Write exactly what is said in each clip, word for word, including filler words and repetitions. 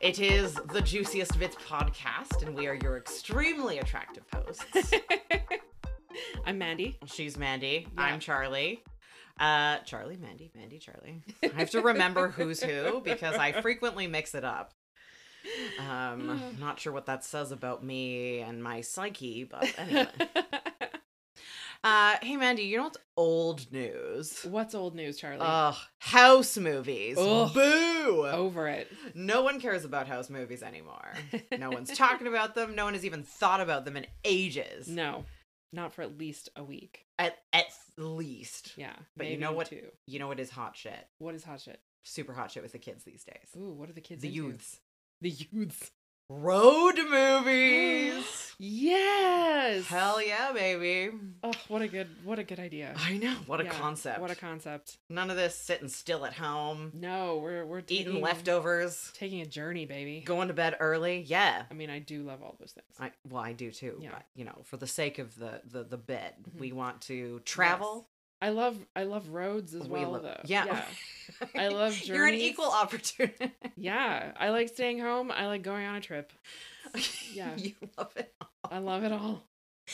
It is the Juiciest Bits podcast, and we are your extremely attractive hosts. I'm Mandy. She's Mandy. Yeah. I'm Charlie. Uh, Charlie, Mandy, Mandy, Charlie. I have to remember who's who because I frequently mix it up. Um, I'm not sure what that says about me and my psyche, but anyway. Uh, hey Mandy, you know what's old news? What's old news, Charlie? Ugh, house movies. Ugh. Boo! Over it. No one cares about house movies anymore. No one's talking about them. No one has even thought about them in ages. No, not for at least a week. At at least. Yeah. But you maybe know what? Two. You know what is hot shit? What is hot shit? Super hot shit with the kids these days. Ooh, what are the kids The into? youths. The youths. Road movies. Yes. Hell yeah, baby. Oh, what a good, what a good idea. I know. What a Yeah, concept. What a concept. None of this sitting still at home, No, we're we're taking, eating leftovers, taking a journey, baby. going to bed early. Yeah. I mean, I do love all those things. I, well, I do too. Yeah. But, you know, for the sake of the the, the bit, Mhm. we want to travel. I love I love roads as We well, lo- though. yeah. I love You're an journeys. equal opportunity. Yeah, I like staying home. I like going on a trip. Yeah. You love it. I love it all.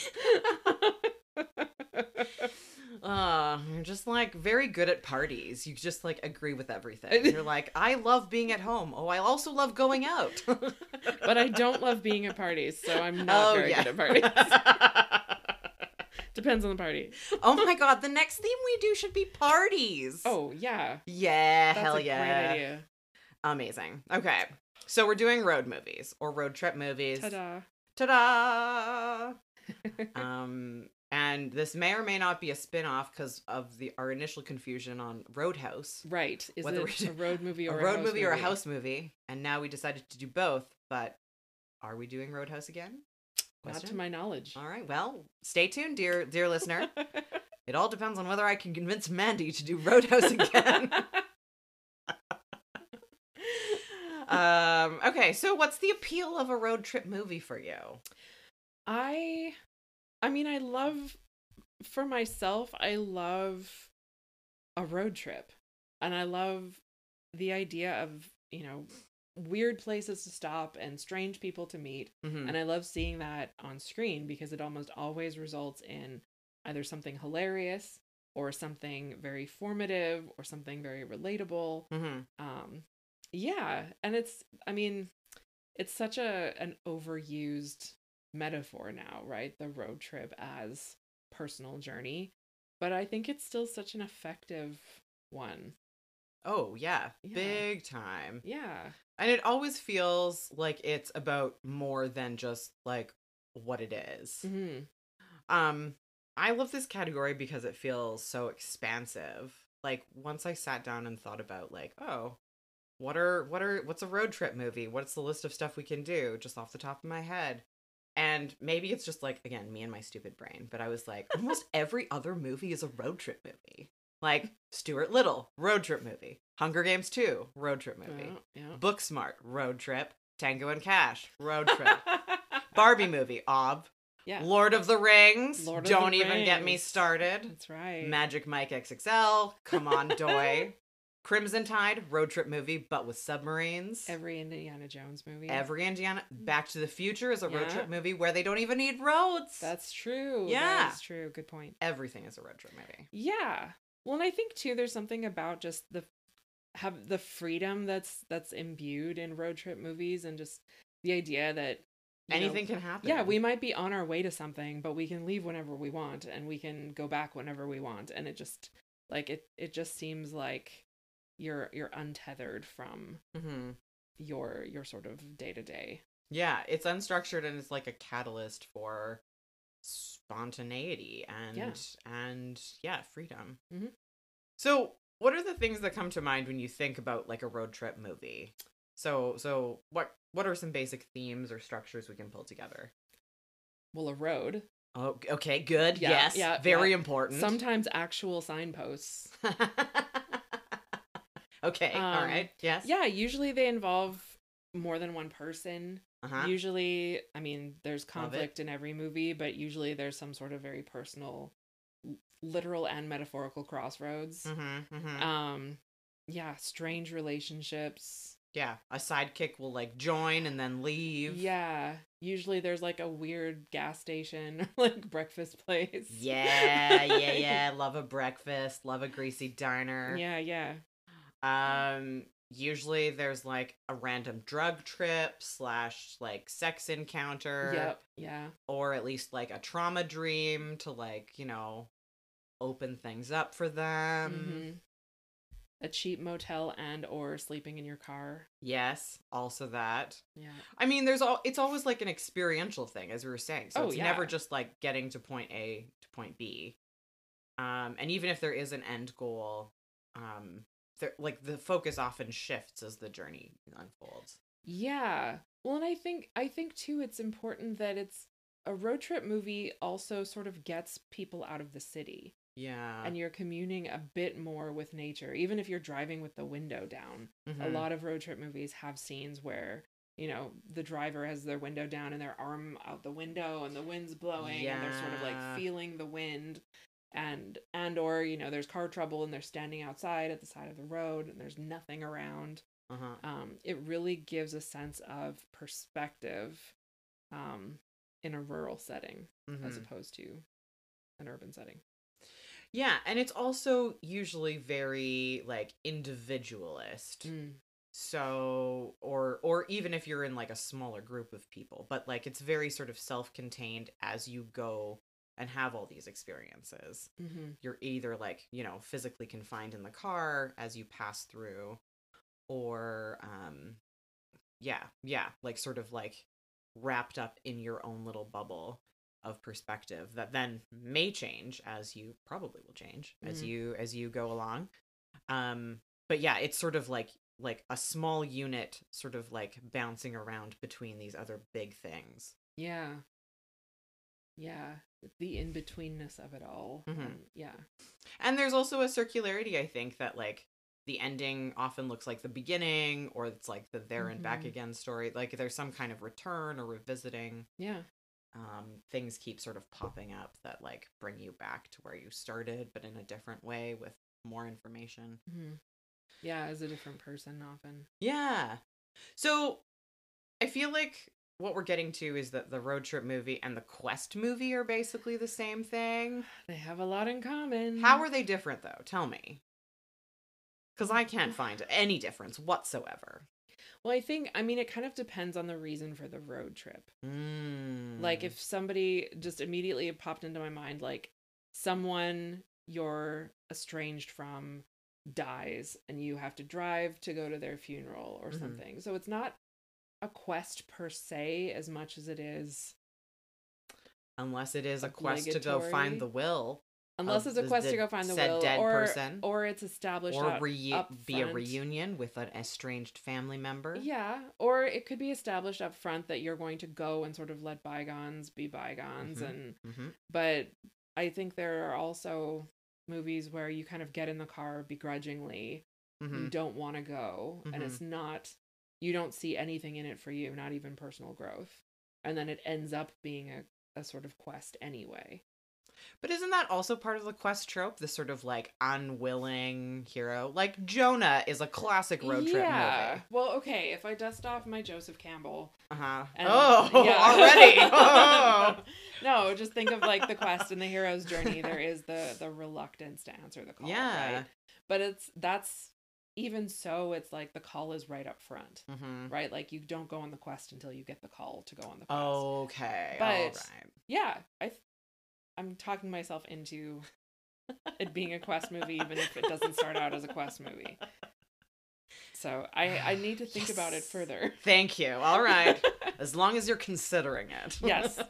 Uh, you're just like very good at parties. You just like agree with everything. You're like, I love being at home. Oh, I also love going out. But I don't love being at parties, so I'm not Oh, very yeah. good at parties. Depends on the party. Oh my god, the next theme we do should be parties. Oh, yeah. yeah, That's hell a yeah. great idea. Amazing. Okay. So we're doing road movies or road trip movies. Ta-da. Ta-da! um, and this may or may not be a spin-off because of the our initial confusion on Roadhouse. Right. Is Whether it we- a road movie A or a, road house movie or a house movie, and now we decided to do both, but are we doing Roadhouse again? Not Question? to my knowledge. All right, well, stay tuned, dear dear listener. It all depends on whether I can convince Mandy to do Roadhouse again. um, okay, so what's the appeal of a road trip movie for you? I I mean, I love, for myself, I love a road trip. And I love the idea of, you know, weird places to stop and strange people to meet. Mm-hmm. And I love seeing that on screen because it almost always results in either something hilarious or something very formative or something very relatable. Mm-hmm. Um, yeah. And it's, I mean, it's such a an overused metaphor now, right? The road trip as personal journey. But I think it's still such an effective one. Oh, yeah, Yeah. big time. Yeah. And it always feels like it's about more than just like what it is. Mm-hmm. Um, I love this category because it feels so expansive. Like once I sat down and thought about like, oh, what are what are what's a road trip movie? What's the list of stuff we can do just off the top of my head? And maybe it's just like, again, me and my stupid brain, but I was like, almost every other movie is a road trip movie. Like Stuart Little, road trip movie. Hunger Games two, road trip movie. Yeah. yeah. Booksmart, road trip. Tango and Cash, road trip. Barbie movie, Ob. Yeah. Lord of the Rings, Lord of don't the even get me Rings. started. That's right. Magic Mike X X L, come on, Doy. Crimson Tide, road trip movie, but with submarines. Every Indiana Jones movie. Every Indiana. Back to the Future is a road Yeah. trip movie where they don't even need roads. That's true. Yeah. That's true. Good point. Everything is a road trip movie. Yeah. Well, and I think too there's something about just the have the freedom that's that's imbued in road trip movies and just the idea that you know, Anything can happen. yeah, we might be on our way to something, but we can leave whenever we want and we can go back whenever we want. And it just like it it just seems like you're you're untethered from Mhm. your your sort of day to day. Yeah, it's unstructured and it's like a catalyst for spontaneity and Yeah. and yeah, freedom. Mhm. So, what are the things that come to mind when you think about like a road trip movie? So, so what what are some basic themes or structures we can pull together? Well, a road. Oh, okay, good. Yeah, yes, yeah, very yeah. important. Sometimes actual signposts. Okay, all Um, right. Yes. Yeah, usually they involve more than one person. Uh-huh. Usually, I mean, there's Love it. conflict in every movie, but usually there's some sort of very personal, l- literal and metaphorical crossroads. Mm-hmm, mm-hmm. Um, yeah, strange relationships, Yeah, a sidekick will like join and then leave. Yeah. Usually there's like a weird gas station or like breakfast place. Yeah, yeah, yeah. Love a breakfast. Love a greasy diner. Yeah, yeah. Um, usually there's like a random drug trip slash like sex encounter. Yep. Yeah. Or at least like a trauma dream to like, you know, open things up for them. Mm-hmm. A cheap motel and or sleeping in your car. Yes, also that. Yeah. I mean, there's all it's always like an experiential thing, as we were saying. So Oh, it's yeah. never just like getting to point A to point B. Um, and even if there is an end goal, um, there, like the focus often shifts as the journey unfolds. Yeah. Well, and I think I think too it's important that it's a road trip movie also sort of gets people out of the city. Yeah. And you're communing a bit more with nature, even if you're driving with the window down. Mhm. A lot of road trip movies have scenes where, you know, the driver has their window down and their arm out the window and the wind's blowing and they're sort of Yeah. like feeling the wind, and and or, you know, there's car trouble and they're standing outside at the side of the road and there's nothing around. Uh-huh. Um, it really gives a sense of perspective um, in a rural setting as Mhm. opposed to an urban setting. Yeah, and it's also usually very like individualist. Mm. So or or even if you're in like a smaller group of people, but like it's very sort of self-contained as you go and have all these experiences. Mm-hmm. You're either like, you know, physically confined in the car as you pass through, or um yeah, yeah, like sort of like wrapped up in your own little bubble of perspective that then may change as you probably will change as Mhm. you as you go along. Um but yeah, it's sort of like like a small unit sort of like bouncing around between these other big things. Yeah. Yeah. The in-betweenness of it all. Mhm. Um, yeah. And there's also a circularity, I think, that like the ending often looks like the beginning, or it's like the there and back Mhm. again story. Like there's some kind of return or revisiting. Yeah. Um, things keep sort of popping up that like bring you back to where you started, but in a different way with more information. Mm-hmm. Yeah, as a different person often. Yeah. So I feel like what we're getting to is that the road trip movie and the quest movie are basically the same thing. They have a lot in common. How are they different though? Tell me. Because I can't find any difference whatsoever. Well, I think, I mean, it kind of depends on the reason for the road trip. Mm. Like, if somebody just immediately popped into my mind, like, someone you're estranged from dies and you have to drive to go to their funeral or Mhm. something. So it's not a quest per se as much as it is, Unless it is a quest to go obligatory. find the will. unless Of it's a the- quest the to go find the said will, dead or person. or it's established Or up, reu- up be a front. reunion with an estranged family member. Yeah, or it could be established up front that you're going to go and sort of let bygones be bygones. Mhm. And Mm-hmm. but I think there are also movies where you kind of get in the car begrudgingly. Mm-hmm. You don't want to go, and it's not, you don't see anything in it for you, not even personal growth. And then it ends up being a, a sort of quest anyway. But isn't that also part of the quest trope? This sort of like unwilling hero? Like Jonah is a classic road trip yeah. movie. Well, okay, if I dust off my Joseph Campbell. Uh-huh. And, Oh, yeah. already. Oh. No, just think of like the quest and the hero's journey. There is the the reluctance to answer the call. Yeah. Right? But it's that's even so, it's like the call is right up front. Mm-hmm. Right? Like you don't go on the quest until you get the call to go on the quest. Okay. But- all right. Yeah. I th- I'm talking myself into it being a quest movie, even if it doesn't start out as a quest movie. So I, I need to think about it Yes. further. Thank you. All right. As long as you're considering it. Yes.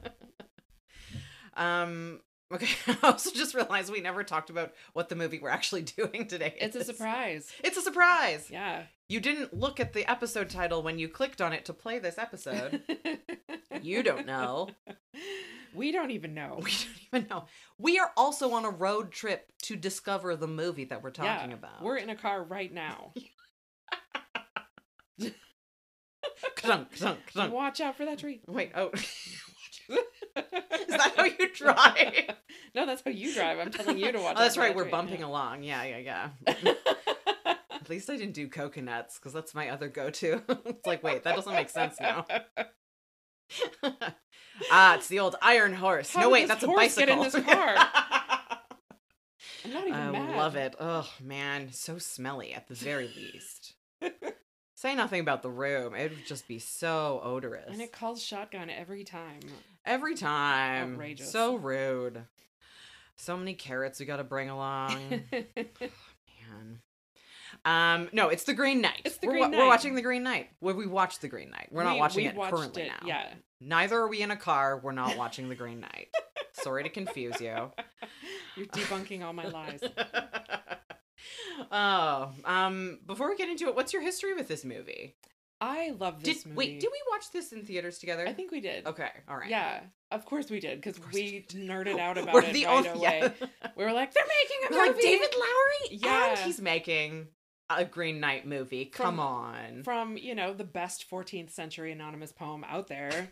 um. Okay. I also just realized we never talked about what the movie we're actually doing today. It's a is. surprise. It's a surprise. Yeah. You didn't look at the episode title when you clicked on it to play this episode. You don't know. We don't even know. We don't even know. We are also on a road trip to discover the movie that we're talking Yeah, about. We're in a car right now. Ka-dunk, ka-dunk, ka-dunk. Watch out for that tree. Wait, oh. Is that how you drive? No, that's how you drive. I'm telling you to watch Oh, that's out for right. that We're tree. bumping Yeah. along. Yeah, yeah, yeah. At least I didn't do coconuts because that's my other go-to. It's like, wait, that doesn't make sense now. Ah, it's the old iron horse. How no, did wait, this that's a horse bicycle. get in this car? I'm not even I mad. love it. Oh man, so smelly at the very least. Say nothing about the room. It would just be so odorous. And it calls shotgun every time. Every time. Outrageous. So rude. So many carrots we gotta bring along. Man. Um, no, it's The Green Knight. It's The we're, Green wa- Knight. We're watching The Green Knight. Well, we watched The Green Knight. We're not We- watching we it watched currently it, now. Yeah. Neither are we in a car. We're not watching The Green Knight. Sorry to confuse you. You're debunking all my lies. Oh, um, before we get into it, what's your history with this movie? I love this Did movie. wait, did we watch this in theaters together? I think we did. Okay, all right. Yeah, of course we did, because Of course we nerded out about We're it the right only- away. yeah. We were like, they're making a We're movie! like David Lowery, Yeah. and he's making a Green Knight movie. Come From- on, From, you know, the best fourteenth century anonymous poem out there.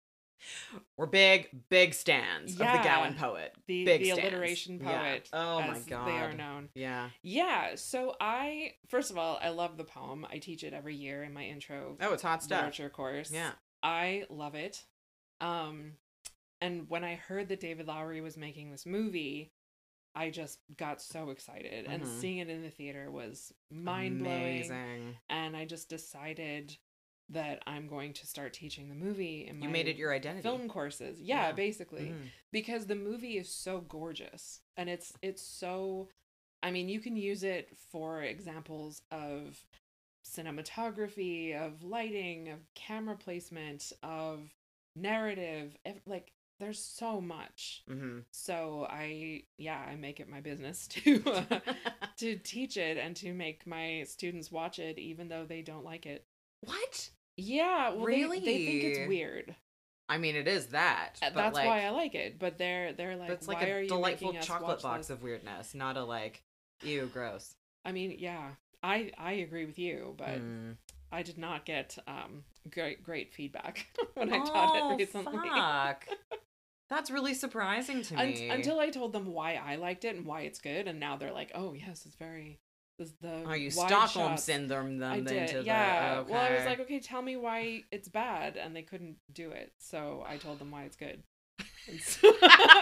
we're big, big stands of the Yeah. Gowan poet. The, Big the stands. alliteration Yeah. poet, Oh my as god, they are known. Yeah. Yeah, so I, first of all, I love the poem. I teach it every year in my intro Oh, it's hot stuff. literature course. Yeah. I love it. Um, and when I heard that David Lowery was making this movie, I just got so excited. And Mhm. seeing it in the theater was mind-blowing. Amazing. And I just decided that I'm going to start teaching the movie in my You made it your identity. film courses. Yeah, Yeah. basically. Mhm. Because the movie is so gorgeous. And it's it's so, I mean, you can use it for examples of cinematography, of lighting, of camera placement, of narrative. ev- Like, there's so much. Mhm. So I, yeah, I make it my business to uh, to teach it and to make my students watch it, even though they don't like it. What? Yeah, well, they- Really? they, think it's weird. I mean, it is that. Uh, But That's like, why I like it. But they're they're like, but it's like why a are you delightful making us chocolate watch box this? of weirdness, not a like, ew, gross. I mean, yeah, I I agree with you, but Mm. I did not get um great great feedback when I taught Oh, it recently. fuck. That's really surprising to Un- me. until I told them why I liked it and why it's good, and now they're like, oh yes, it's very. This, the Oh, you wide Stockholm shots. syndrome them I into did, the yeah. okay. Well, I was like, okay, tell me why it's bad, and they couldn't do it, so I told them why it's good. And so-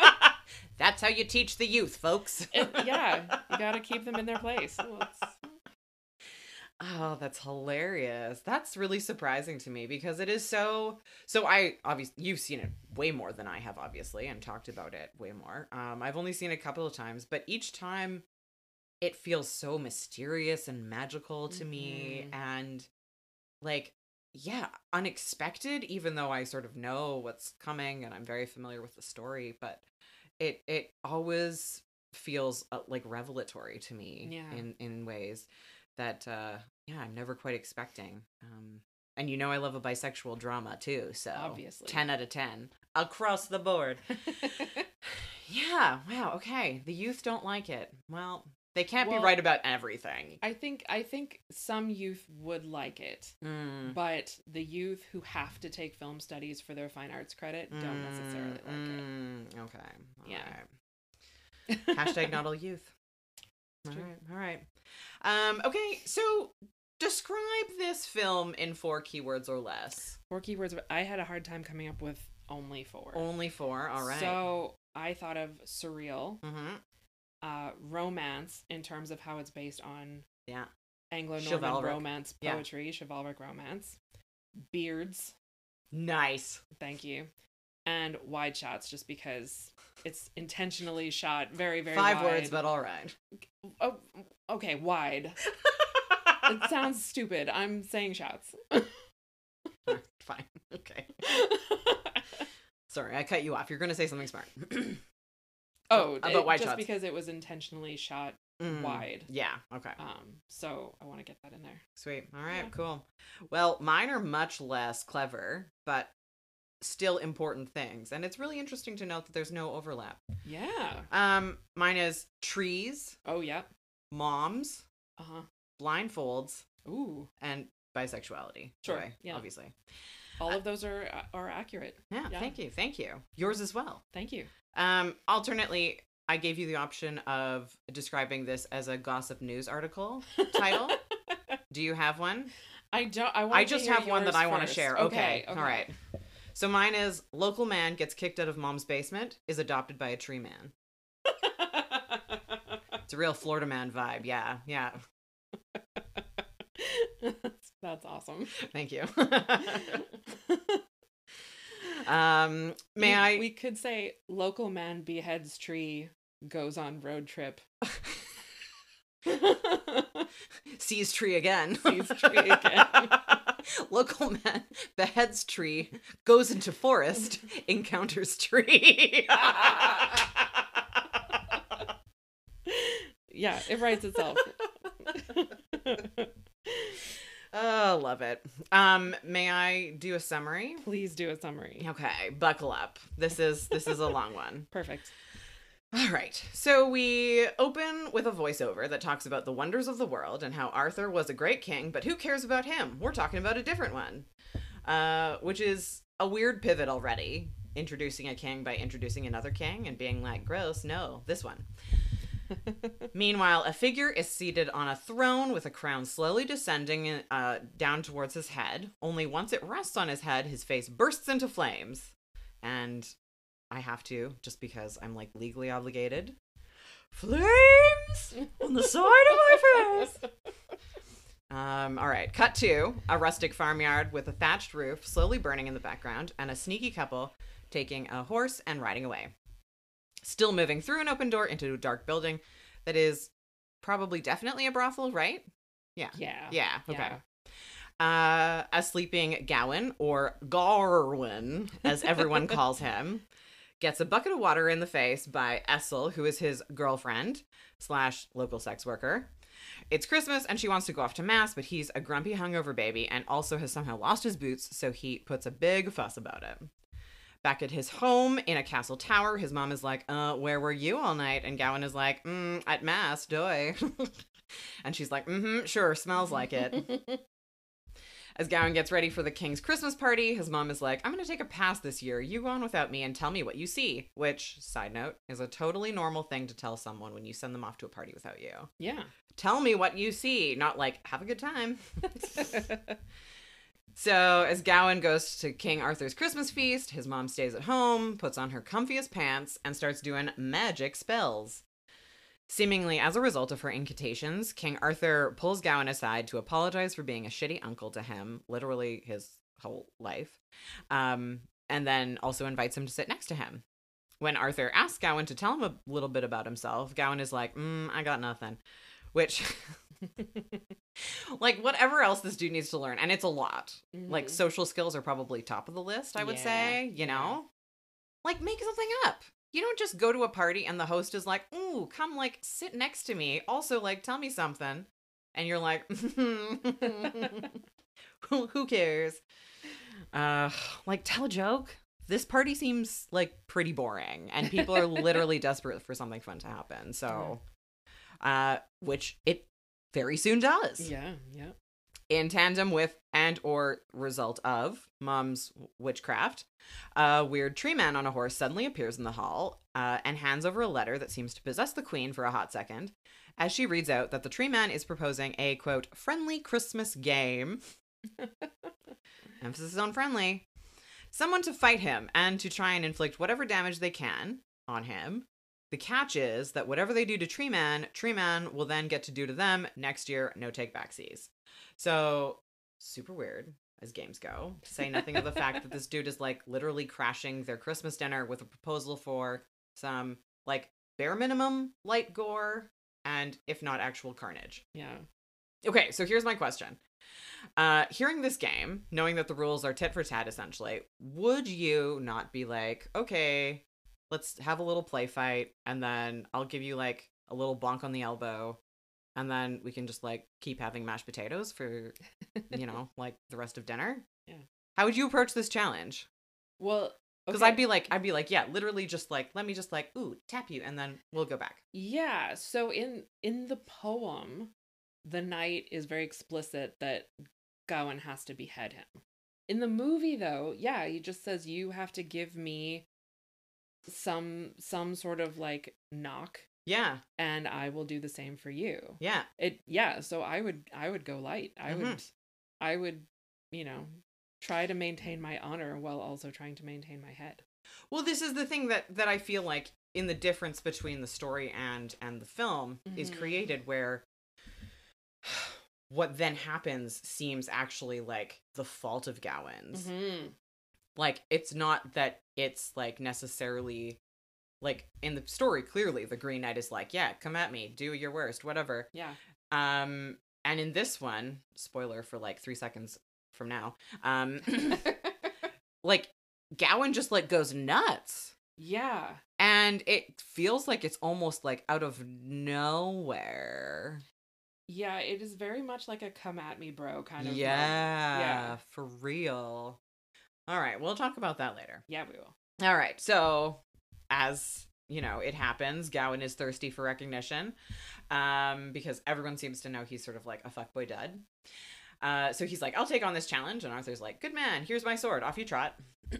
That's how you teach the youth, folks. it, yeah, you got to keep them in their place. Well, it's- Oh, that's hilarious. That's really surprising to me because it is so so I obviously you've seen it way more than I have obviously and talked about it way more. Um I've only seen it a couple of times, but each time it feels so mysterious and magical to me Mhm. and like yeah, unexpected even though I sort of know what's coming and I'm very familiar with the story, but it it always feels uh, like revelatory to me Yeah. in in ways that uh yeah I'm never quite expecting. Um and you know I love a bisexual drama too, so Obviously. ten out of ten across the board. Yeah, wow, okay, the youth don't like it. Well, they can't Well, be right about everything. I think I think some youth would like it, Mm, but the youth who have to take film studies for their fine arts credit don't necessarily like mm, okay, all Yeah. right. it. Hashtag not all youth. All True. right, all right. Um, okay, so describe this film in four keywords or less. Four keywords. But I had a hard time coming up with only four. Only four. All right. So I thought of surreal, mm-hmm. uh, romance in terms of how it's based on Yeah. Anglo-Norman Chivalric. romance Yeah. poetry, chivalric romance, beards. Nice. Thank you. And wide shots, just because it's intentionally shot very, very Five wide. words, but all right. Oh, okay, wide. It sounds stupid. I'm saying shots. Fine. Okay. Sorry, I cut you off. You're going to say something smart. oh, about it- wide just shots. because it was intentionally shot Mm, wide. Yeah. Okay. Um, so I want to get that in there. Sweet. All right. Yeah. Cool. Well, mine are much less clever, but still important things. And it's really interesting to note that there's no overlap. Yeah. Um, mine is trees, Oh yeah. moms, Uh huh. blindfolds, Ooh. and bisexuality. Sure, Joy, yeah. Obviously. All of those are are accurate. Yeah, Yeah. Thank you. Thank you. Yours as well. Thank you. Um, alternately, I gave you the option of describing this as a gossip news article title. Do you have one? I don't. I want. I just have one that I want to share. Okay. Okay, okay. All right. So mine is local man gets kicked out of mom's basement, is adopted by a tree man. It's a real Florida man vibe. Yeah. Yeah. That's awesome. Thank you. um, may we, I? We could say local man beheads tree, goes on road trip. Sees tree again. Sees tree again. Local man beheads tree, goes into forest, encounters tree. Yeah, it writes itself. Oh, love it. Um, may I do a summary? Please do a summary. Okay, buckle up. This is this is a long one. Perfect. All right. So we open with a voiceover that talks about the wonders of the world and how Arthur was a great king, but who cares about him? We're talking about a different one. Uh, which is a weird pivot already, introducing a king by introducing another king and being like, gross, no, this one. Meanwhile, a figure is seated on a throne with a crown slowly descending uh, down towards his head. Only once it rests on his head, his face bursts into flames. And I have to, just because I'm like legally obligated. Flames on the side of my face. Um, all right, cut to a rustic farmyard with a thatched roof slowly burning in the background and a sneaky couple taking a horse and riding away. Still moving through an open door into a dark building that is probably definitely a brothel, right? Yeah. Yeah. Yeah. Okay. Yeah. Uh, a sleeping Gawain, or Garwin, as everyone calls him, gets a bucket of water in the face by Essel, who is his girlfriend slash local sex worker. It's Christmas and she wants to go off to mass, but he's a grumpy hungover baby and also has somehow lost his boots, so he puts a big fuss about it. Back at his home in a castle tower, his mom is like, uh, where were you all night? And Gawain is like, mm, at mass, doy. And she's like, mm-hmm, sure, smells like it. As Gawain gets ready for the king's Christmas party, his mom is like, I'm going to take a pass this year. You go on without me and tell me what you see. Which, side note, is a totally normal thing to tell someone when you send them off to a party without you. Yeah. Tell me what you see, not like, have a good time. So, as Gawain goes to King Arthur's Christmas feast, his mom stays at home, puts on her comfiest pants, and starts doing magic spells. Seemingly as a result of her incantations, King Arthur pulls Gawain aside to apologize for being a shitty uncle to him, literally his whole life, um, and then also invites him to sit next to him. When Arthur asks Gawain to tell him a little bit about himself, Gawain is like, mm, I got nothing. Which... like, whatever else this dude needs to learn, and it's a lot. Mm-hmm. Like, social skills are probably top of the list, I would yeah, say, you yeah. know? Like, make something up. You don't just go to a party and the host is like, ooh, come, like, sit next to me. Also, like, tell me something. And you're like, who, who cares? Uh, like, tell a joke. This party seems, like, pretty boring, and people are literally desperate for something fun to happen, so... Uh, which it very soon does. Yeah, yeah. In tandem with and or result of Mom's witchcraft, a weird tree man on a horse suddenly appears in the hall uh, and hands over a letter that seems to possess the queen for a hot second, as she reads out that the tree man is proposing a, quote, friendly Christmas game. Emphasis on friendly. Someone to fight him and to try and inflict whatever damage they can on him. The catch is that whatever they do to Tree Man, Tree Man will then get to do to them next year, no take backsies. So, super weird as games go. To say nothing of the fact that this dude is like literally crashing their Christmas dinner with a proposal for some like bare minimum light gore and if not actual carnage. Yeah. Okay, so here's my question. Uh, hearing this game, knowing that the rules are tit for tat essentially, would you not be like, okay, let's have a little play fight, and then I'll give you, like, a little bonk on the elbow, and then we can just, like, keep having mashed potatoes for, you know, like, the rest of dinner? Yeah. How would you approach this challenge? Well, because okay. I'd be like, I'd be like, yeah, literally just, like, let me just, like, ooh, tap you, and then we'll go back. Yeah, so in, in the poem, the knight is very explicit that Gawain has to behead him. In the movie, though, yeah, he just says, you have to give me some some sort of like knock Yeah. and I will do the same for you. Yeah. It yeah, so I would I would go light. I Mhm. would I would, you know, try to maintain my honor while also trying to maintain my head. Well, this is the thing that that I feel like in the difference between the story and and the film is Mhm. created, where what then happens seems actually like the fault of Gawain's. Mhm. Like, it's not that it's like necessarily like in the story, clearly the Green Knight is like, yeah, come at me, do your worst, whatever. Yeah. Um, and in this one, spoiler for like three seconds from now, um, like Gawain just like goes nuts. Yeah. And it feels like it's almost like out of nowhere. Yeah, it is very much like a come at me, bro kind of moment. Yeah, Yeah. for real. All right, we'll talk about that later. Yeah, we will. All right, so as you know, it happens, Gawain is thirsty for recognition, um, because everyone seems to know he's sort of like a fuckboy dud. Uh, so he's like, I'll take on this challenge, and Arthur's like, good man, here's my sword, off you trot.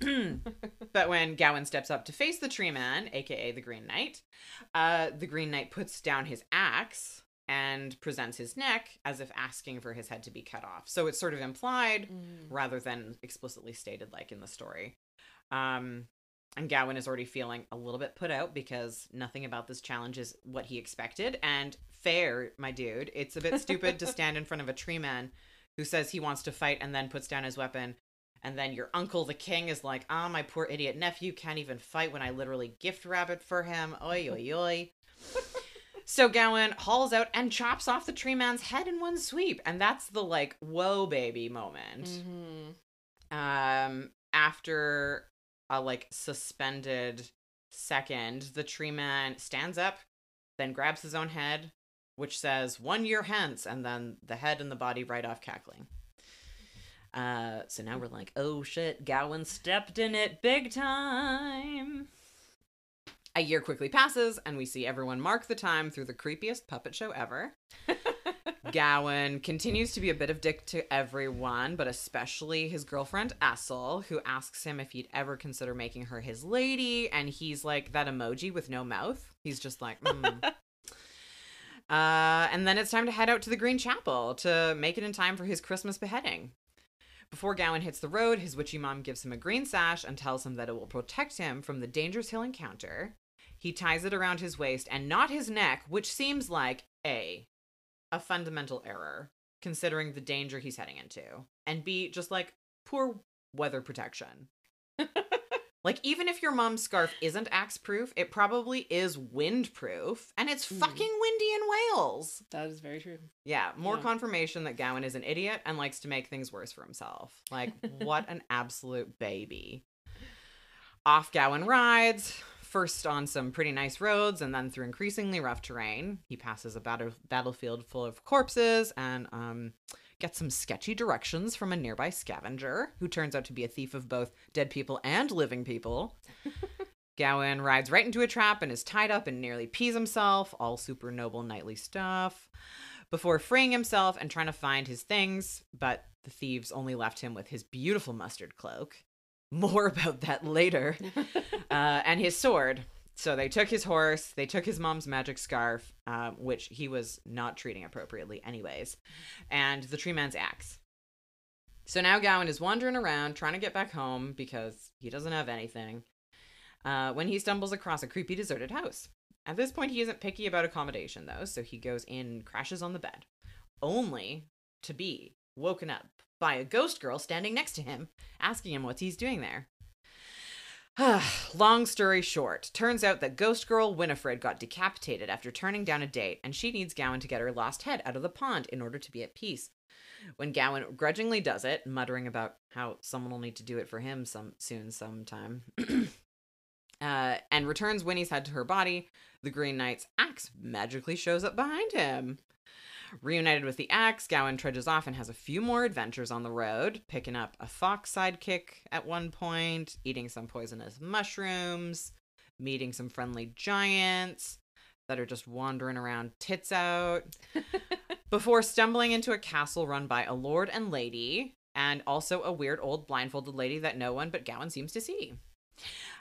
But when Gawain steps up to face the Tree Man, aka the Green Knight, uh, the Green Knight puts down his axe and presents his neck as if asking for his head to be cut off. So it's sort of implied Mm. rather than explicitly stated like in the story. Um, and Gawain is already feeling a little bit put out because nothing about this challenge is what he expected. And fair, my dude, it's a bit stupid to stand in front of a tree man who says he wants to fight and then puts down his weapon. And then your uncle, the king, is like, ah, my poor idiot nephew can't even fight when I literally gift wrap it for him. Oi, oi, oi. So Gawain hauls out and chops off the tree man's head in one sweep. And that's the, like, whoa, baby moment. Mhm. Um, after a, like, suspended second, the tree man stands up, then grabs his own head, which says, one year hence, and then the head and the body right off cackling. Uh, so now we're like, oh shit, Gawain stepped in it big time. A year quickly passes, and we see everyone mark the time through the creepiest puppet show ever. Gawain continues to be a bit of dick to everyone, but especially his girlfriend Assel, who asks him if he'd ever consider making her his lady, and he's like that emoji with no mouth. He's just like, mm. uh, and then it's time to head out to the Green Chapel to make it in time for his Christmas beheading. Before Gawain hits the road, his witchy mom gives him a green sash and tells him that it will protect him from the dangers he'll encounter. He ties it around his waist and not his neck, which seems like A, a fundamental error, considering the danger he's heading into, and B, just like poor weather protection. Like, even if your mom's scarf isn't axe-proof, it probably is wind-proof, and it's Mm. fucking windy in Wales. That is very true. Yeah, more Yeah. confirmation that Gawain is an idiot and likes to make things worse for himself. Like, what an absolute baby. Off Gawain rides, first on some pretty nice roads and then through increasingly rough terrain. He passes a battle- battlefield full of corpses and um, gets some sketchy directions from a nearby scavenger who turns out to be a thief of both dead people and living people. Gawain rides right into a trap and is tied up and nearly pees himself, all super noble knightly stuff, before freeing himself and trying to find his things, but the thieves only left him with his beautiful mustard cloak. More about that later. Uh, and his sword. So they took his horse, they took his mom's magic scarf, uh, which he was not treating appropriately anyways, and the tree man's axe. So now Gawain is wandering around trying to get back home because he doesn't have anything, uh, when he stumbles across a creepy deserted house. At this point, he isn't picky about accommodation, though, so he goes in and crashes on the bed, only to be woken up by a ghost girl standing next to him, asking him what he's doing there. Long story short, turns out that ghost girl Winifred got decapitated after turning down a date, and she needs Gawain to get her lost head out of the pond in order to be at peace. When Gawain grudgingly does it, muttering about how someone will need to do it for him some soon sometime, uh, and returns Winnie's head to her body, the Green Knight's axe magically shows up behind him. Reunited with the axe, Gawain trudges off and has a few more adventures on the road, picking up a fox sidekick at one point, eating some poisonous mushrooms, meeting some friendly giants that are just wandering around tits out, before stumbling into a castle run by a lord and lady, and also a weird old blindfolded lady that no one but Gawain seems to see.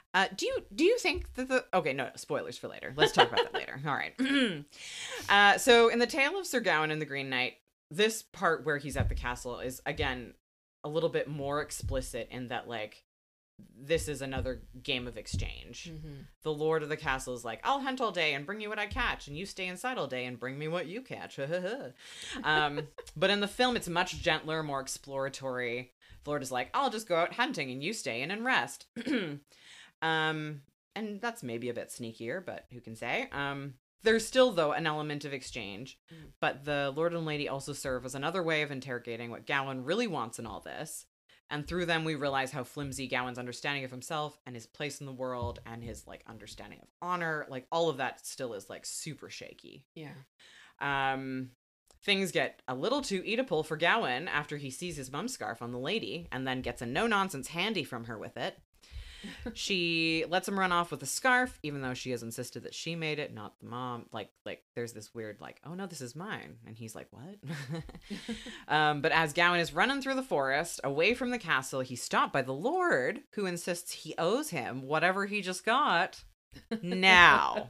Uh, do you do you think that the okay no, no spoilers for later. Let's talk about that later. All right. uh, so in the tale of Sir Gawain and the Green Knight, this part where he's at the castle is again a little bit more explicit in that like this is another game of exchange. Mm-hmm. The lord of the castle is like, I'll hunt all day and bring you what I catch, and you stay inside all day and bring me what you catch. um, but in the film, it's much gentler, more exploratory. The lord is like, I'll just go out hunting and you stay in and rest. um, and that's maybe a bit sneakier, but who can say? Um, there's still, though, an element of exchange. Mm. But the lord and lady also serve as another way of interrogating what Gawain really wants in all this. And through them, we realize how flimsy Gawain's understanding of himself and his place in the world and his, like, understanding of honor, like, all of that still is, like, super shaky. Yeah. Um, things get a little too Oedipal for Gawain after he sees his mum scarf on the lady and then gets a no-nonsense handy from her with it. She lets him run off with the scarf, even though she has insisted that she made it, not the mom. Like, like there's this weird, like, oh no, this is mine. And he's like, what? um, but as Gawain is running through the forest, away from the castle, he's stopped by the Lord, who insists he owes him whatever he just got. Now,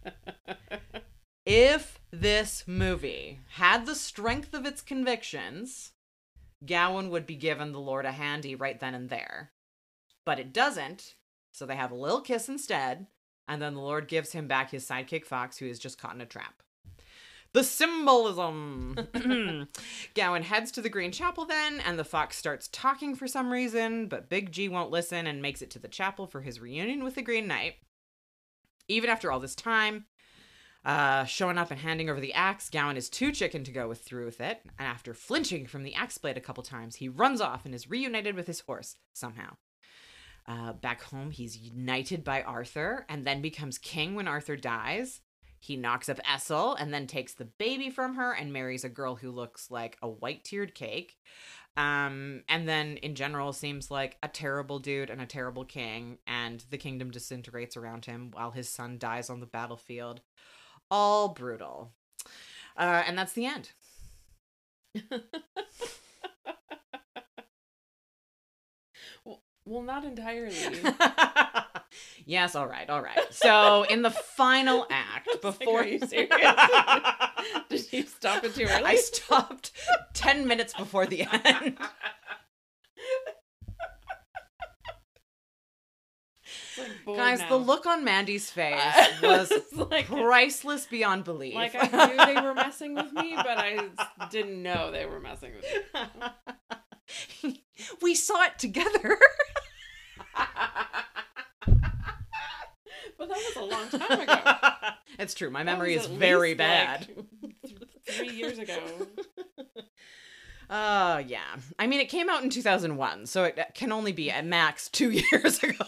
if this movie had the strength of its convictions, Gawain would be given the Lord a handy right then and there. But it doesn't, so they have a little kiss instead, and then the Lord gives him back his sidekick Fox, who is just caught in a trap. The symbolism! Gawain heads to the Green Chapel then, and the Fox starts talking for some reason, but Big G won't listen and makes it to the chapel for his reunion with the Green Knight. Even after all this time, uh, showing up and handing over the axe, Gawain is too chicken to go with through with it, and after flinching from the axe blade a couple times, he runs off and is reunited with his horse, somehow. Uh, back home, he's united by Arthur and then becomes king when Arthur dies. He knocks up Essel and then takes the baby from her and marries a girl who looks like a white-tiered cake. Um, and then, in general, seems like a terrible dude and a terrible king, and the kingdom disintegrates around him while his son dies on the battlefield. All brutal. Uh, and that's the end. Well, not entirely. Yes, all right, all right. So, in the final act, before... Like, are you serious? Did you stop it too early? I stopped ten minutes before the end. Like Guys, now. the look on Mandy's face was like, priceless beyond belief. Like, I knew they were messing with me, but I didn't know they were messing with me. We saw it together. But that was a long time ago. It's true. My memory is very bad. Like three years ago. Uh, yeah. I mean, it came out in two thousand one, so it can only be at max two years ago.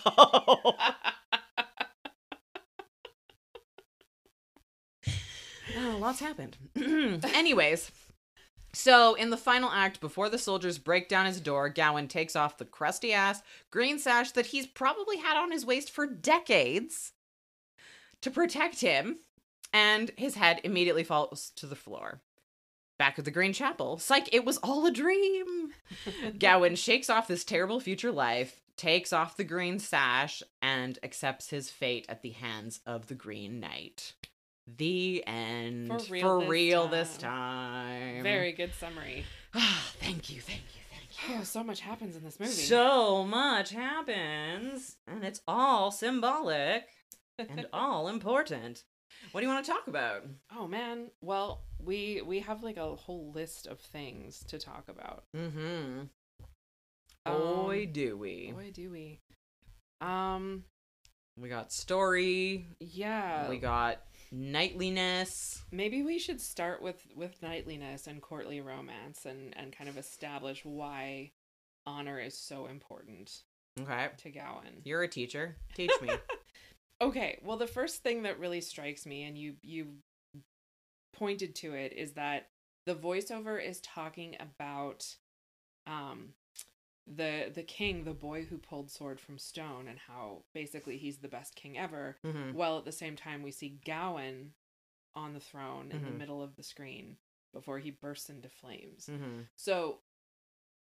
Oh, lots happened. Anyways, so in the final act, before the soldiers break down his door, Gawain takes off the crusty-ass green sash that he's probably had on his waist for decades to protect him, and his head immediately falls to the floor. Back at the Green Chapel, psych, it was all a dream. Gawain shakes off this terrible future life, takes off the green sash, and accepts his fate at the hands of the Green Knight. The end. For real, For this, real time. this time. Very good summary. Thank you, thank you, thank you. Oh, so much happens in this movie. So much happens, and it's all symbolic and all important. What do you want to talk about? Oh man, well, we we have like a whole list of things to talk about. Mm-hmm. Boy, Um, do we. Boy, do we. Um, We got story. yeah. We got knightliness. Maybe we should start with with knightliness and courtly romance and and kind of establish why honor is so important Okay. to Gawain. You're a teacher. Teach me. Okay, well, the first thing that really strikes me, and you you pointed to it, is that the voiceover is talking about um the the king, the boy who pulled sword from stone, and how basically he's the best king ever. Mm-hmm. While at the same time we see Gawain on the throne in the Mhm. middle of the screen before he bursts into flames. Mm-hmm. So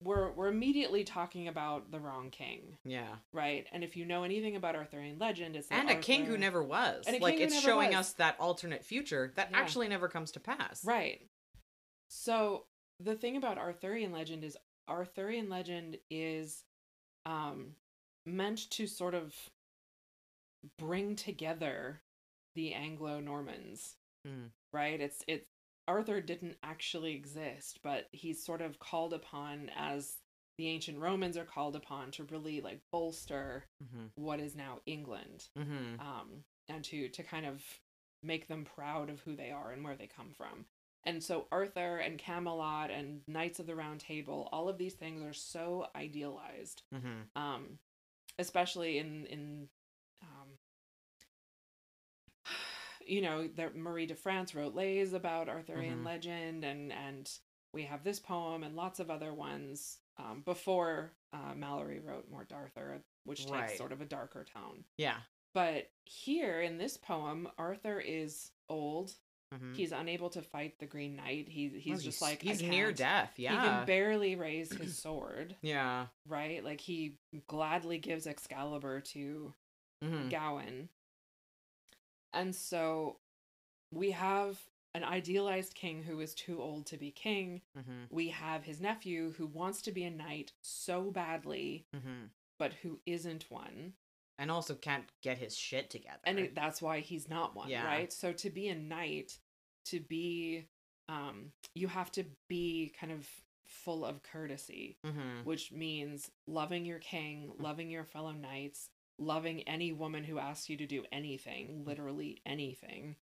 we're we're immediately talking about the wrong king, Yeah. right? And if you know anything about Arthurian legend, it's that And a king who Arthur- never was. And a Like, king who it's never showing was. us that alternate future that Yeah. actually never comes to pass. Right. So the thing about Arthurian legend is Arthurian legend is um meant to sort of bring together the Anglo-Normans, Mm. right? It's it's Arthur didn't actually exist, but he's sort of called upon, as the ancient Romans are called upon, to really like bolster Mm-hmm. what is now England, Mm-hmm. um, and to to kind of make them proud of who they are and where they come from. And so Arthur and Camelot and Knights of the Round Table, all of these things are so idealized, Mm-hmm. um, especially in in um, you know, that Marie de France wrote lays about Arthurian Mhm. legend, and and we have this poem and lots of other ones um, before uh, Mallory wrote Morte d'Arthur, which Right. takes sort of a darker tone. Yeah. But here in this poem, Arthur is old. Mm-hmm. He's unable to fight the Green Knight. He, he's Well, just like, I he's near can't. death. He Yeah. can barely raise his sword, Yeah. right? Like, he gladly gives Excalibur to Mm-hmm. Gawain. And so we have an idealized king who is too old to be king. Mm-hmm. We have his nephew who wants to be a knight so badly, Mm-hmm. but who isn't one. And also can't get his shit together. And it, that's why he's not one, Yeah. right? So to be a knight, to be, um, you have to be kind of full of courtesy, Mm-hmm. which means loving your king, loving your fellow knights, loving any woman who asks you to do anything, literally anything.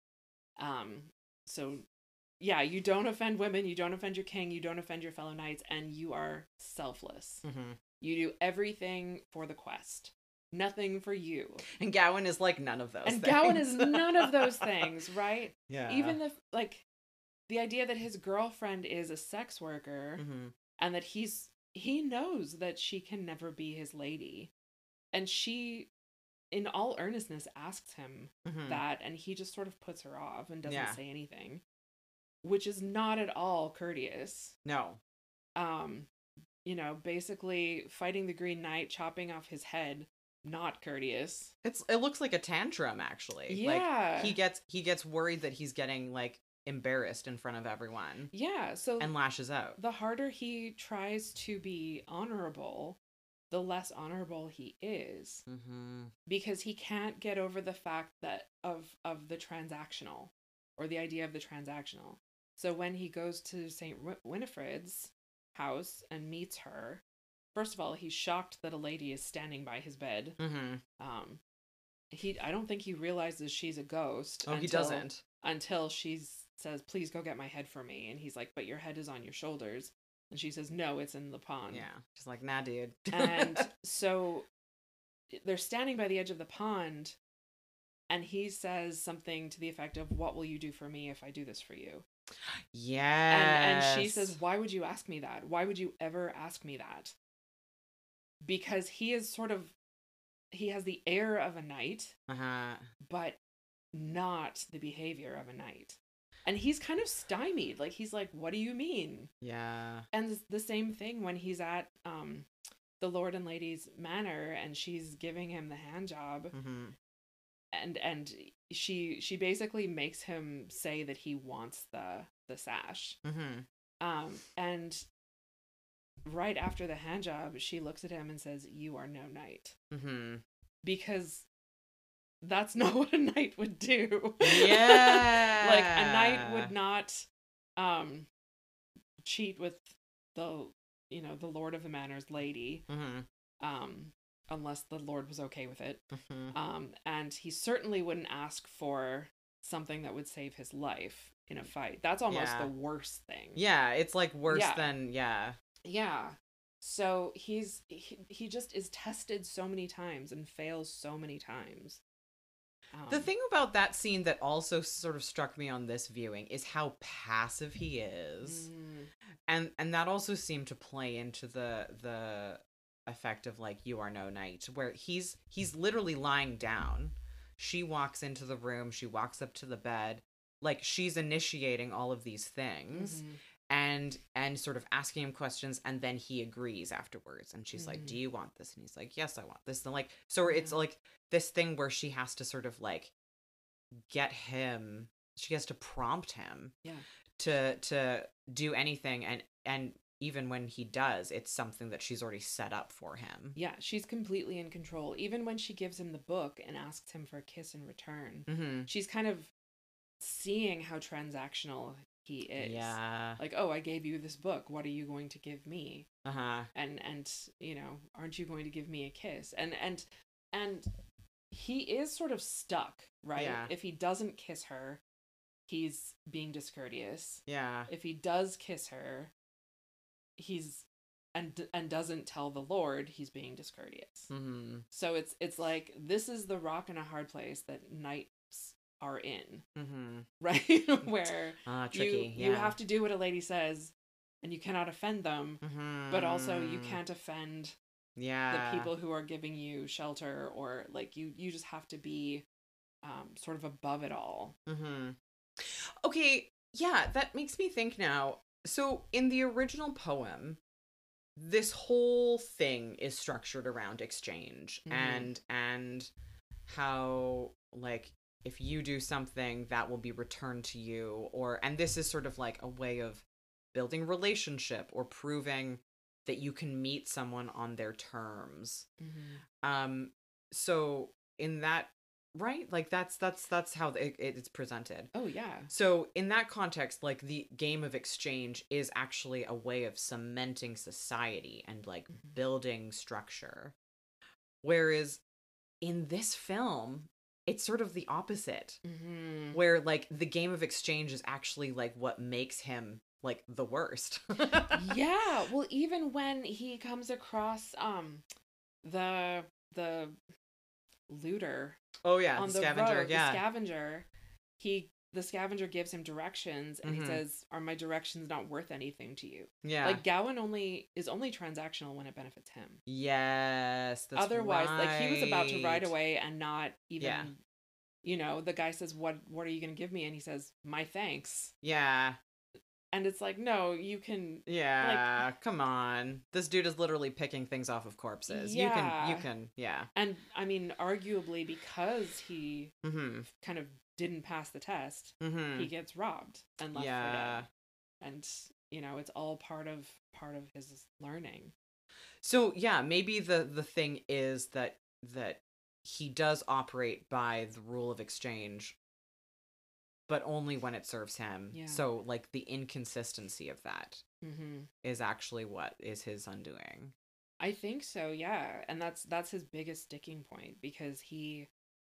Um, so yeah, you don't offend women, you don't offend your king, you don't offend your fellow knights, and you are selfless. Mm-hmm. You do everything for the quest. Nothing for you. And Gawain is like none of those And things. Gawain is none of those things, right? Yeah. Even the like the idea that his girlfriend is a sex worker Mm-hmm. and that he's he knows that she can never be his lady. And she in all earnestness asks him Mm-hmm. that, and he just sort of puts her off and doesn't Yeah. say anything, which is not at all courteous. No. Um, you know, basically fighting the Green Knight, chopping off his head, not courteous. It's it looks like a tantrum actually. Yeah. Like he gets he gets worried that he's getting like embarrassed in front of everyone Yeah, so and lashes out. the harder he tries to be honorable, the less honorable he is, Mm-hmm. because he can't get over the fact that of of the transactional, or the idea of the transactional. So when he goes to Saint Winifred's house and meets her, first of all, he's shocked that a lady is standing by his bed. Mm-hmm. Um, he I don't think he realizes she's a ghost. Oh, he until- doesn't. Until she says, "Please go get my head for me," and he's like, "But your head is on your shoulders." And she says, "No, it's in the pond." Yeah. She's like, nah, dude. And so they're standing by the edge of the pond, and he says something to the effect of, "What will you do for me if I do this for you?" yeah. And and she says, "Why would you ask me that? Why would you ever ask me that?" Because he is sort of he has the air of a knight, Uh-huh. but not the behavior of a knight. And he's kind of stymied. Like, he's like, "What do you mean?" Yeah. And it's the same thing when he's at um the Lord and Lady's manor, and she's giving him the hand job, Mm-hmm. and and she she basically makes him say that he wants the the sash. Mm-hmm. Um and right after the hand job, she looks at him and says, "You are no knight." Mm-hmm. Because that's not what a knight would do. Yeah. Like, a knight would not um cheat with the you know the lord of the manor's lady, Mm-hmm. um unless the lord was okay with it. Mm-hmm. Um and he certainly wouldn't ask for something that would save his life in a fight. That's almost Yeah. the worst thing. Yeah, it's like worse Yeah. than yeah. Yeah. So he's he, he just is tested so many times and fails so many times. Um, The thing about that scene that also sort of struck me on this viewing is how passive he is. mm, And and that also seemed to play into the the effect of like you are no knight, where he's he's literally lying down. She walks into the room, she walks up to the bed, like she's initiating all of these things. mhm. and and sort of asking him questions, and then he agrees afterwards, and she's like, Mhm. do you want this? And he's like, yes, I want this. And like, so it's Yeah. like this thing where she has to sort of like get him, she has to prompt him Yeah. to to do anything, and and even when he does, it's something that she's already set up for him. Yeah, she's completely in control. Even when she gives him the book and asks him for a kiss in return, Mm-hmm. she's kind of seeing how transactional he is. Yeah. Like, oh, I gave you this book. What are you going to give me? Uh-huh. And and you know, aren't you going to give me a kiss? And and and he is sort of stuck, right? Yeah. If he doesn't kiss her, he's being discourteous. Yeah. If he does kiss her, he's and and doesn't tell the Lord, he's being discourteous. Mm-hmm. So it's it's like this is the rock and a hard place that knights are in, Mm-hmm. right? Where Uh, tricky. you yeah. you have to do what a lady says, and you cannot offend them, Mm-hmm. but also you can't offend Yeah. the people who are giving you shelter, or like you you just have to be um, sort of above it all. Mm-hmm. Okay. Yeah, that makes me think now. So in the original poem, this whole thing is structured around exchange, Mhm. and and how like if you do something that will be returned to you, or and this is sort of like a way of building relationship or proving that you can meet someone on their terms. Mm-hmm. Um so in that, right, like that's that's that's how it, it's presented. Oh yeah. So in that context, like the game of exchange is actually a way of cementing society and like Mhm. building structure. Whereas in this film, it's sort of the opposite, Mm-hmm. where like the game of exchange is actually like what makes him like the worst. Yeah, well, even when he comes across um the the looter Oh yeah, on the the scavenger, road, yeah. the scavenger, he the scavenger gives him directions, and Mhm. he says, "Are my directions not worth anything to you?" Yeah. Like Gowan only is only transactional when it benefits him. Yes, that's Otherwise, like he was about to ride right. away and not even, Yeah. you know, the guy says, "What what are you going to give me?" And he says, "My thanks." Yeah. And it's like, "No, you can Yeah, come on. This dude is literally picking things off of corpses. You can you Yeah. can yeah. And I mean, arguably because he Mhm. kind of didn't pass the test, Mhm. he gets robbed and left for Yeah. dead. And you know, it's all part of part of his learning. So, yeah, maybe the the thing is that that he does operate by the rule of exchange, but only when it serves him. Yeah. So, like the inconsistency of that Mm-hmm. is actually what is his undoing. I think so, yeah. And that's that's his biggest sticking point, because he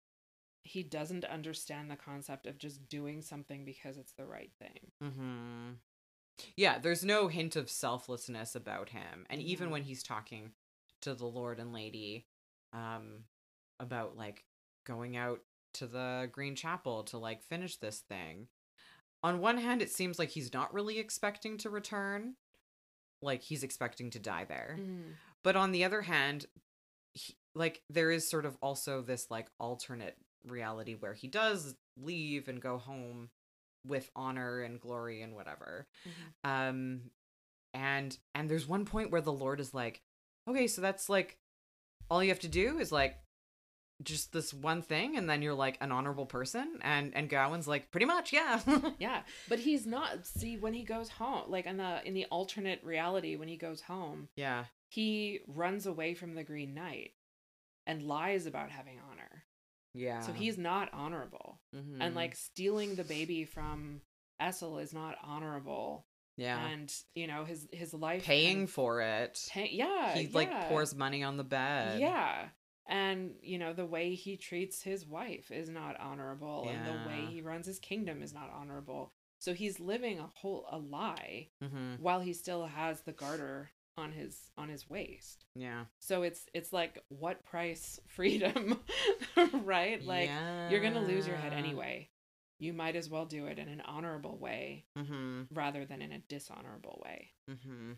he doesn't understand the concept of just doing something because it's the right thing. Mhm. Yeah, there's no hint of selflessness about him. And even No. when he's talking to the Lord and Lady um about like going out to the Green Chapel to like finish this thing. On one hand, it seems like he's not really expecting to return. Like he's expecting to die there. Mm. But on the other hand, he, like there is sort of also this like alternate reality where he does leave and go home with honor and glory and whatever. Mhm. Um and and there's one point where the Lord is like, "Okay, so that's like all you have to do is like just this one thing, and then you're like an honorable person." And and Gowan's like, "Pretty much, yeah." Yeah, but he's not. See, when he goes home, like in the in the alternate reality, when he goes home, Yeah. he runs away from the Green Knight and lies about having honor. Yeah. So he's not honorable. Mhm. And like stealing the baby from Essel is not honorable. yeah. And you know, his his life Paying kind of for it. pay- yeah, He yeah. like pours money on the bed. Yeah. And you know, the way he treats his wife is not honorable, and the way Yeah. he runs his kingdom is not honorable. So he's living a whole a lie Mhm. while he still has the garter on his on his waist. Yeah. So it's it's like, what price freedom? Right? Like yeah. you're going to lose your head anyway. You might as well do it in an honorable way Mhm. rather than in a dishonorable way. Mhm.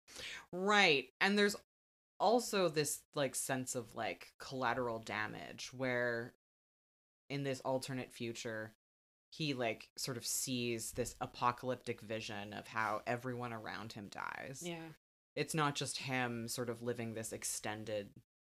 Right. And there's also this like sense of like collateral damage where in this alternate future he like sort of sees this apocalyptic vision of how everyone around him dies. Yeah. It's not just him sort of living this extended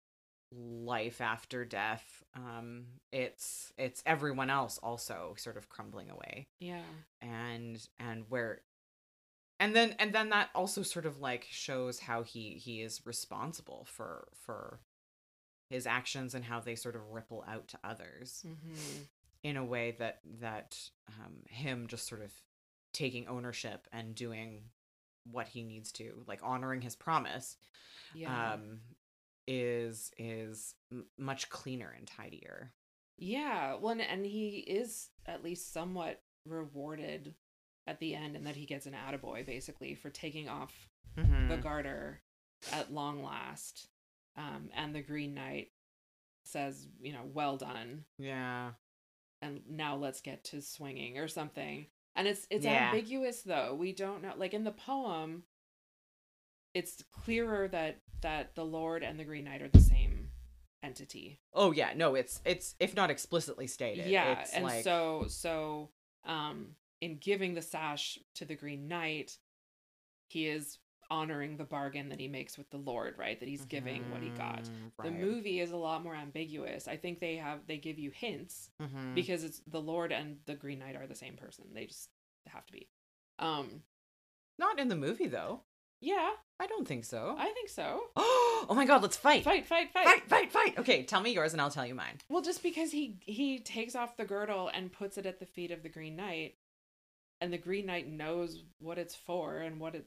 life after death. Um, it's it's everyone else also sort of crumbling away. Yeah. And and where and then and then that also sort of like shows how he he is responsible for for his actions and how they sort of ripple out to others Mm-hmm. in a way that that um, him just sort of taking ownership and doing what he needs to, like honoring his promise, Yeah. um, is is m- much cleaner and tidier. Yeah. Well, and, and he is at least somewhat rewarded at the end, and that he gets an attaboy basically for taking off Mm-hmm. the garter at long last. Um, and the Green Knight says, you know, well done. Yeah. And now let's get to swinging or something. And it's it's Yeah. ambiguous though. We don't know. Like in the poem, it's clearer that that the Lord and the Green Knight are the same entity. Oh yeah. No, it's it's if not explicitly stated. Yeah, It's and like, so so um in giving the sash to the Green Knight, he is honoring the bargain that he makes with the Lord, right? That he's giving what he got. Mhm, The right. movie is a lot more ambiguous. I think they have they give you hints Mhm. because it's the Lord and the Green Knight are the same person. They just have to be. Um Not in the movie though. yeah, I don't think so. I think so. Oh my god, let's fight. Fight, fight, fight. Fight, fight, fight. Okay, tell me yours and I'll tell you mine. Well, just because he he takes off the girdle and puts it at the feet of the Green Knight, and the Green Knight knows what it's for and what it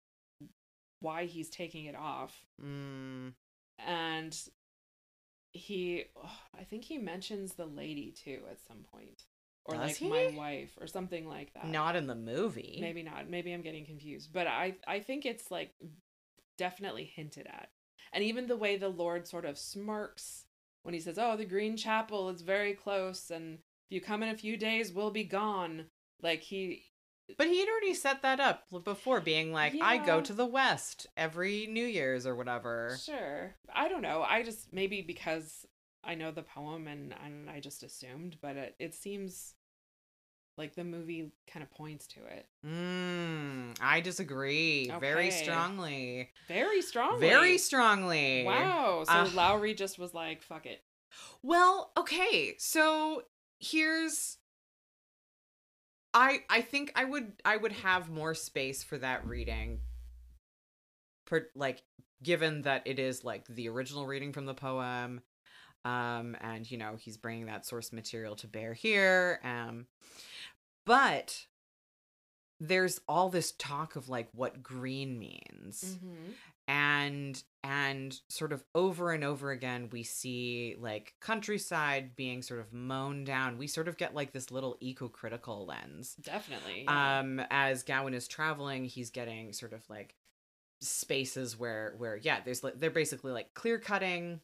why he's taking it off. Mm, And he oh, I think he mentions the lady too at some point. Or Does like he? my wife or something like that. not in the movie. Maybe not. Maybe I'm getting confused. But I I think it's like definitely hinted at. And even the way the Lord sort of smirks when he says, "Oh, the Green Chapel is very close, and if you come in a few days, we'll be gone." Like he, But he had already set that up before, being like, I go Yeah. to the West every New Year's or whatever. sure. I don't know. I just maybe because I know the poem and and I just assumed, but it it seems like the movie kind of points to it Mm, I disagree very Okay. strongly. very strongly. Very strongly. Wow. So Uh, Lowry just was like, "Fuck it." Well, okay. So here's I I think I would I would have more space for that reading. Per, like given that it is like the original reading from the poem, um and you know he's bringing that source material to bear here, um but there's all this talk of like what green means. Mm-hmm. and and sort of over and over again we see like countryside being sort of mown down. We sort of get like this little eco-critical lens. Definitely. Yeah. Um as Gawain is traveling, he's getting sort of like spaces where where yeah, there's like they're basically like clear cutting,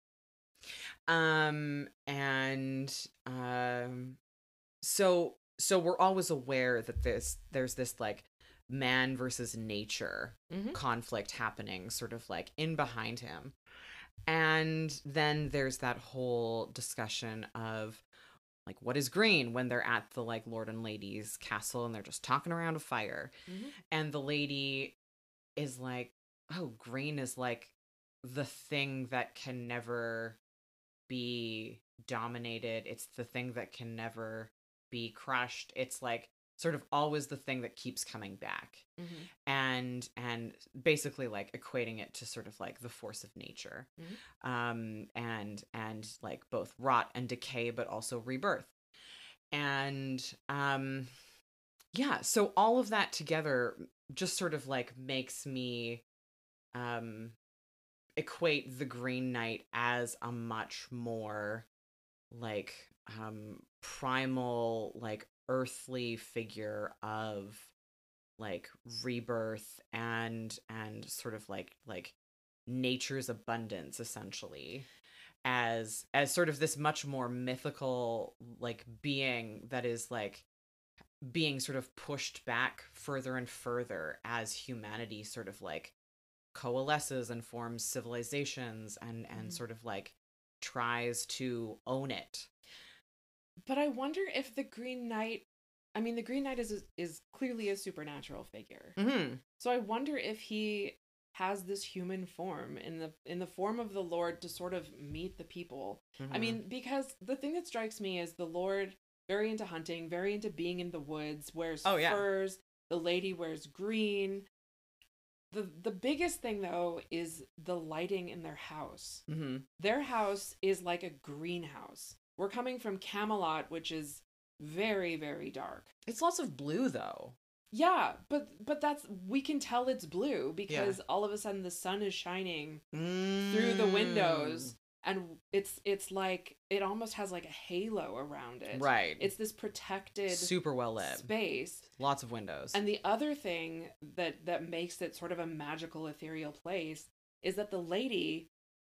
um and um so so we're always aware that this there's this like man versus nature Mhm. conflict happening sort of like in behind him. And then there's that whole discussion of like what is green when they're at the like lord and lady's castle and they're just talking around a fire. Mhm. And the lady is like, oh, green is like the thing that can never be dominated. It's the thing that can never be crushed. It's like sort of always the thing that keeps coming back. Mhm. And and basically like equating it to sort of like the force of nature. Mhm. Um and and like both rot and decay but also rebirth. And um yeah, so all of that together just sort of like makes me um equate the Green Knight as a much more like um primal, like earthly figure of like rebirth and and sort of like like nature's abundance, essentially, as as sort of this much more mythical like being that is like being sort of pushed back further and further as humanity sort of like coalesces and forms civilizations and and Mhm. sort of like tries to own it. but I wonder if the Green Knight, I mean, the Green Knight is is clearly a supernatural figure. Mm-hmm. So I wonder if he has this human form in the in the form of the Lord to sort of meet the people. Mm-hmm. I mean, because the thing that strikes me is the Lord very into hunting, very into being in the woods, wears Oh, yeah. furs, the lady wears green. The the biggest thing though is the lighting in their house. Mm-hmm. Their house is like a greenhouse. We're coming from Camelot, which is very, very dark. It's lots of blue, though. Yeah, but but that's we can tell it's blue because all of a sudden the sun is shining Mm. through the windows, and it's it's like it almost has like a halo around it. Right. It's this protected Super well lit. space. Lots of windows. And the other thing that that makes it sort of a magical ethereal place is that the lady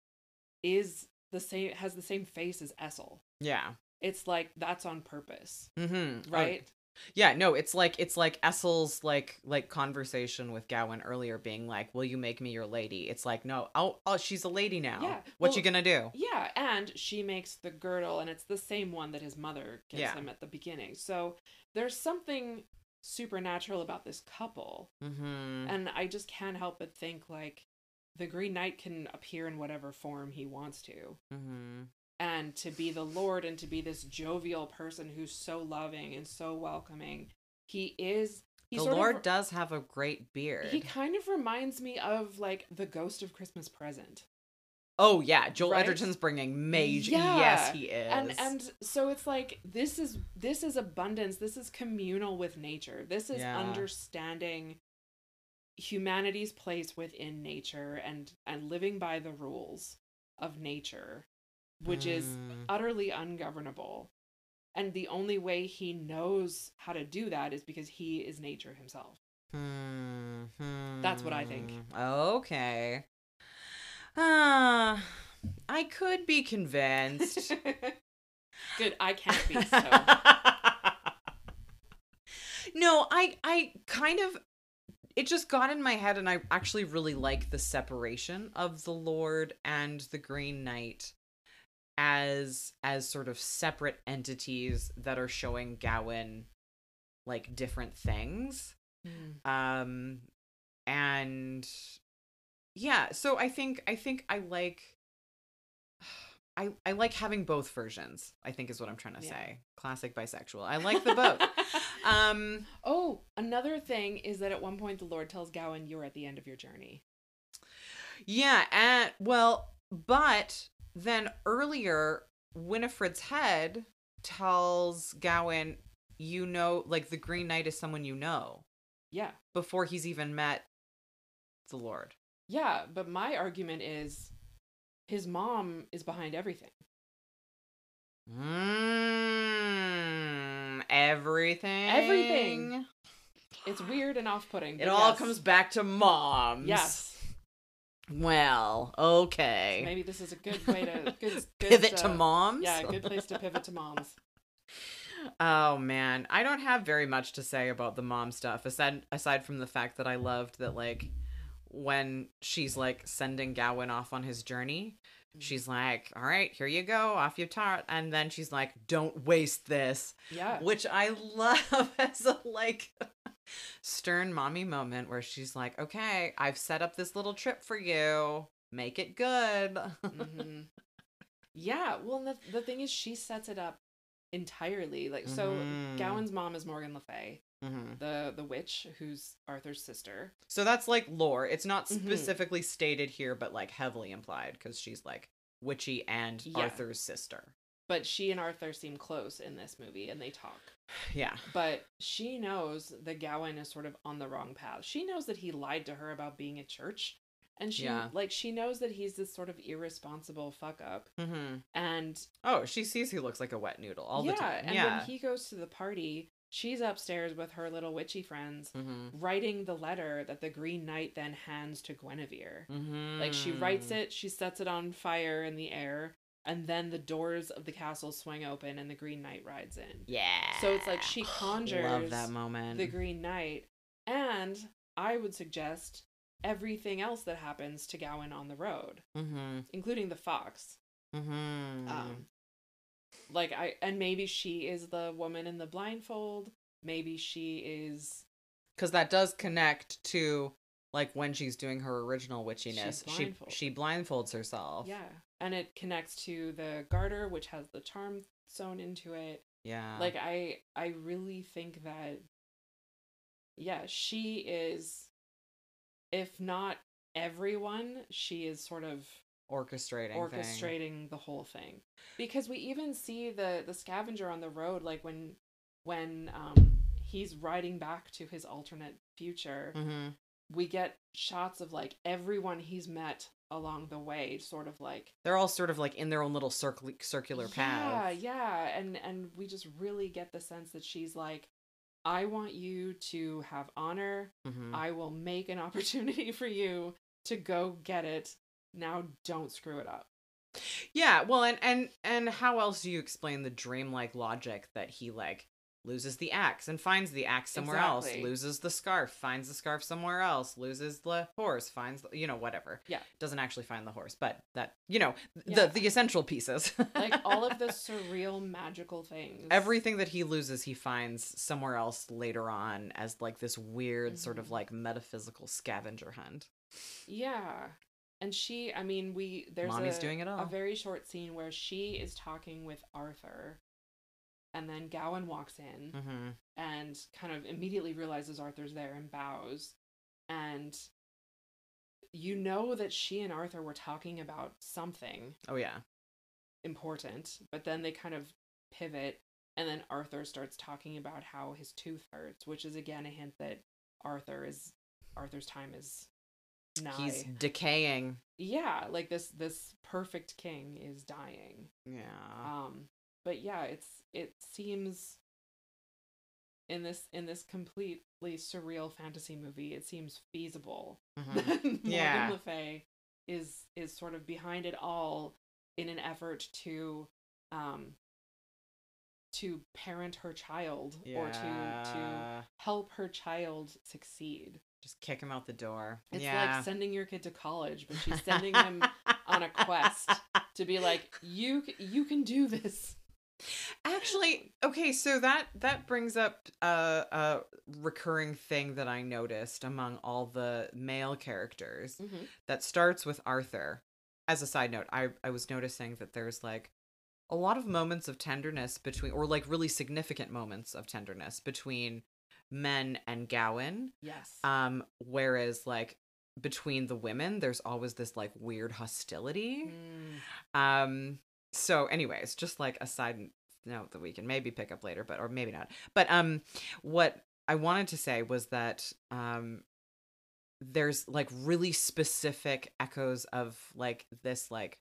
is the same has the same face as Essel. Yeah. It's like that's on purpose. Mm-hmm. Right? Oh, yeah, no, it's like it's like Essel's like like conversation with Gawain earlier being like, "Will you make me your lady?" It's like, "No, oh, oh she's a lady now. Yeah. What Well, you gonna do?" Yeah, and she makes the girdle, and it's the same one that his mother gives Yeah. him at the beginning. So there's something supernatural about this couple, Mm-hmm. and I just can't help but think like the Green Knight can appear in whatever form he wants to, Mm-hmm. and to be the Lord and to be this jovial person who's so loving and so welcoming. He is. He The sort Lord of, does have a great beard. He kind of reminds me of like the Ghost of Christmas Present. Oh yeah, Joel Right? Edgerton's bringing mage. Yeah. Yes, he is. And and so it's like this is this is abundance. This is communal with nature. This is Yeah. understanding humanity's place within nature and and living by the rules of nature, which is Mm. utterly ungovernable. And the only way he knows how to do that is because he is nature himself. Hmm. That's what I think. Okay. Ah, I could be convinced. Good, I can't be so. No, I I kind of it just got in my head, and I actually really like the separation of the Lord and the Green Knight as as sort of separate entities that are showing Gawain like different things. Mm. Um and yeah, so I think I think I like I I like having both versions, I think is what I'm trying to Yeah. say. Classic bisexual. I like the both. um Oh, another thing is that at one point the Lord tells Gawain, "You're at the end of your journey." yeah, and well, but then earlier Winifred's head tells Gawain, you know, like the Green Knight is someone you know, Yeah. before he's even met the Lord. Yeah, but my argument is his mom is behind everything. Mm, everything. Everything. It's weird and off-putting. It but all yes. comes back to moms. Yes. Well, okay. Maybe this is a good way to good, good, Pivot to uh, moms? Yeah, a good place to pivot to moms. Oh man, I don't have very much to say about the mom stuff aside aside from the fact that I loved that like when she's like sending Gawain off on his journey, she's like, "All right, here you go, off you tart," and then she's like, "Don't waste this," Yeah. which I love as a like stern mommy moment where she's like, "Okay, I've set up this little trip for you. Make it good." hmm Yeah, well, the, the thing is, she sets it up entirely. Like, so Mhm. Gawain's mom is Morgan Le Fay, Mhm. the the witch who's Arthur's sister. So that's like lore. It's not Mhm. specifically stated here, but like heavily implied because she's like witchy and Yeah. Arthur's sister. But she and Arthur seem close in this movie, and they talk. Yeah. But she knows that Gawain is sort of on the wrong path. She knows that he lied to her about being at church. And she, Yeah. like, she knows that he's this sort of irresponsible fuck up. Mm-hmm. And Oh, she sees he looks like a wet noodle all yeah, the time. and Yeah. when he goes to the party, she's upstairs with her little witchy friends, Mm-hmm. writing the letter that the Green Knight then hands to Guinevere. Mm-hmm. Like, she writes it, she sets it on fire in the air, and then the doors of the castle swing open and the Green Knight rides in. Yeah. So it's like she conjures Love that moment. the Green Knight, and I would suggest everything else that happens to Gawain on the road, Mm-hmm. including the fox. Mm-hmm. Um, Like I and maybe she is the woman in the blindfold. Maybe she is Because that does connect to like when she's doing her original she's witchiness. She blindfolded. she blindfolds herself. Yeah. And it connects to the garter, which has the charm sewn into it. Yeah. Like I I really think that yeah, she is, if not everyone, she is sort of Orchestrating thing. orchestrating the whole thing. Because we even see the the scavenger on the road, like when when um he's riding back to his alternate future, Mm-hmm. we get shots of like everyone he's met along the way, sort of like They're all sort of like in their own little circle circular yeah, paths. yeah, and and we just really get the sense that she's like, I want you to have honor. Mm-hmm. I will make an opportunity for you to go get it. Now don't screw it up. Yeah, well, and and and how else do you explain the dreamlike logic that he like loses the axe and finds the axe somewhere else, Exactly. loses the scarf, finds the scarf somewhere else, loses the horse, finds the, you know, whatever. Yeah. Doesn't actually find the horse, but that, you know, Yeah. the the essential pieces. Like all of the surreal magical things. Everything that he loses, he finds somewhere else later on as like this weird Mhm. sort of like metaphysical scavenger hunt. Yeah. And she, I mean, we there's Mommy's a, doing it all. a very short scene where she is talking with Arthur, and then Gowan walks in Mm-hmm. and kind of immediately realizes Arthur's there and bows. And you know that she and Arthur were talking about something Oh yeah. important, but then they kind of pivot, and then Arthur starts talking about how his tooth hurts, which is again a hint that Arthur is Arthur's time is nigh. He's decaying. Yeah, like this this perfect king is dying. Yeah. Um, but yeah, it's it seems in this in this completely surreal fantasy movie, it seems feasible Mhm. that Morgan Yeah. Le Fay is is sort of behind it all in an effort to um to parent her child or to to Yeah. help her child succeed. Just kick him out the door. It's yeah. like sending your kid to college, but she's sending him on a quest to be like, you c- you can do this. Actually, okay, so that that brings up a, a recurring thing that I noticed among all the male characters Mm-hmm. that starts with Arthur. As a side note, I I was noticing that there's like a lot of moments of tenderness between, or like really significant moments of tenderness between men and Gowan. Yes. Um, whereas like between the women, there's always this like weird hostility. Mm. Um, so anyways, just like a side note that we can maybe pick up later, but or maybe not. But um what I wanted to say was that um there's like really specific echoes of like this like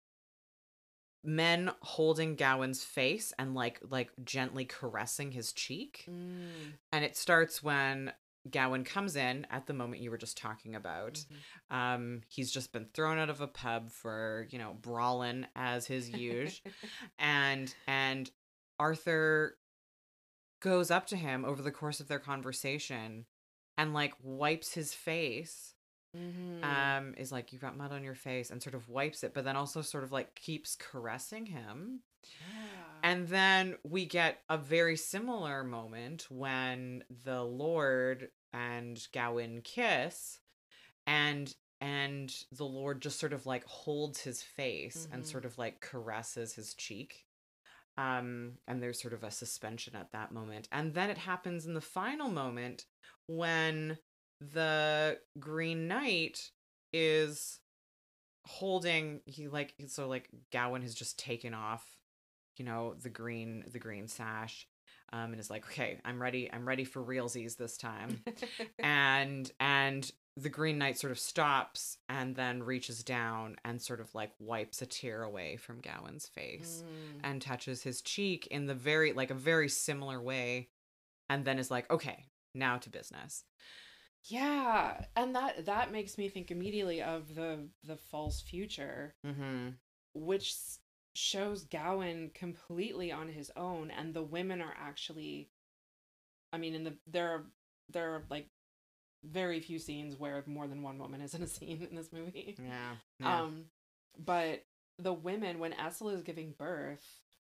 men holding Gowan's face and like like gently caressing his cheek. Mm. And it starts when Gowan comes in at the moment you were just talking about. Mhm. Um, he's just been thrown out of a pub for, you know, brawling as his usual. and and Arthur goes up to him over the course of their conversation and like wipes his face. Mhm. Um, is like, you've got mud on your face, and sort of wipes it, but then also sort of like keeps caressing him. Yeah. And then we get a very similar moment when the Lord and Gowan kiss, and and the Lord just sort of like holds his face and Mhm. sort of like caresses his cheek. Um, and there's sort of a suspension at that moment. And then it happens in the final moment when the Green Knight is holding, he like so like Gowan has just taken off, you know, the green the green sash, um and is like, okay, i'm ready i'm ready for realsies this time. and and the Green Knight sort of stops and then reaches down and sort of like wipes a tear away from Gowan's face Mm. and touches his cheek in the very like a very similar way, and then is like, okay, now to business. Yeah, and that that makes me think immediately of the the false future, Mm-hmm. which s- shows Gowan completely on his own, and the women are actually, I mean, in the there are there are like very few scenes where more than one woman is in a scene in this movie. Yeah, yeah. Um, but the women, when Essel is giving birth,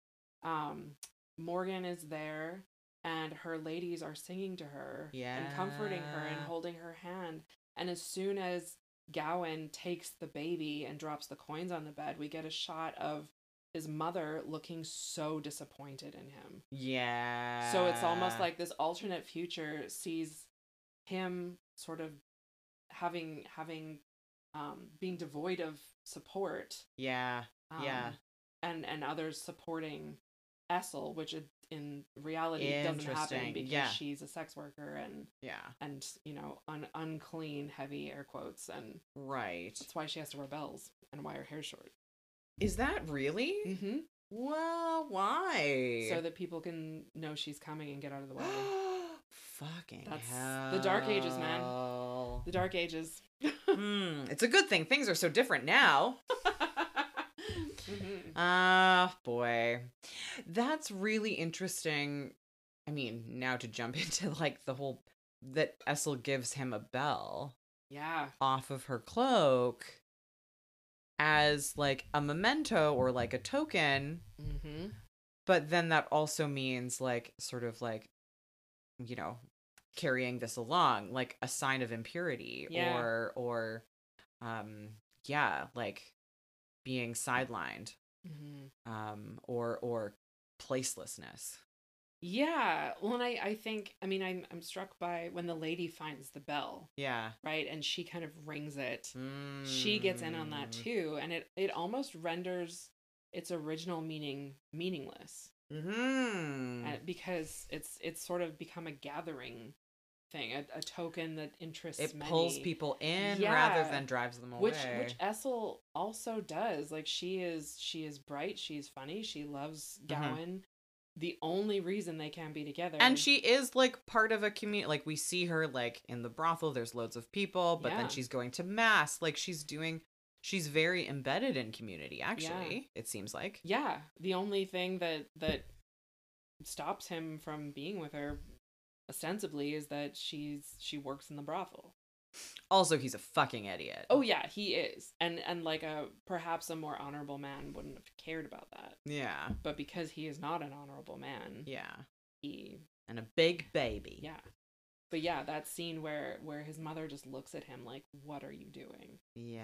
um, Morgan is there, and her ladies are singing to her Yeah. and comforting her and holding her hand. And as soon as Gawain takes the baby and drops the coins on the bed, we get a shot of his mother looking so disappointed in him. Yeah. So it's almost like this alternate future sees him sort of having having um being devoid of support. Yeah. Um, Yeah. And and others supporting Essel, which it, in reality doesn't happen Interesting. because Yeah. she's a sex worker and Yeah. and you know un- unclean, heavy air quotes, and Right. that's why she has to wear bells and why her hair's short. Is that really? Mm-hmm. Well, why? So that people can know she's coming and get out of the way. Fucking That's hell. the Dark Ages, man. The Dark Ages. Hmm. It's a good thing things are so different now. Mm-hmm. Ah, boy. That's really interesting. I mean, now to jump into like the whole that Essel gives him a bell Yeah. off of her cloak as like a memento or like a token, Mm-hmm. but then that also means like sort of like, you know, carrying this along like a sign of impurity. Yeah. or or um yeah, like being sidelined, Mm-hmm. um or or placelessness. Yeah. Well, and I, I think, I mean, I'm, I'm struck by when the lady finds the bell, Yeah. right? And she kind of rings it. She gets in on that too. And it, it almost renders its original meaning meaningless. Mm-hmm. Uh, because it's it's sort of become a gathering thing, a, a token that interests It many. pulls people in Yeah. rather than drives them away. Which which Essel also does. Like she is she is bright, she's funny, she loves Gawain. The only reason they can be together. And she is like part of a community. Like we see her like in the brothel, there's loads of people, but Yeah. then she's going to mass. Like she's doing, she's very embedded in community, actually, it seems like. Yeah, the only thing that that stops him from being with her ostensibly is that she's she works in the brothel. Also, he's a fucking idiot. Oh yeah, he is. And and like a perhaps a more honorable man wouldn't have cared about that. Yeah. But because he is not an honorable man, Yeah. he And a big baby. yeah. But yeah, that scene where where his mother just looks at him like, "What are you doing?"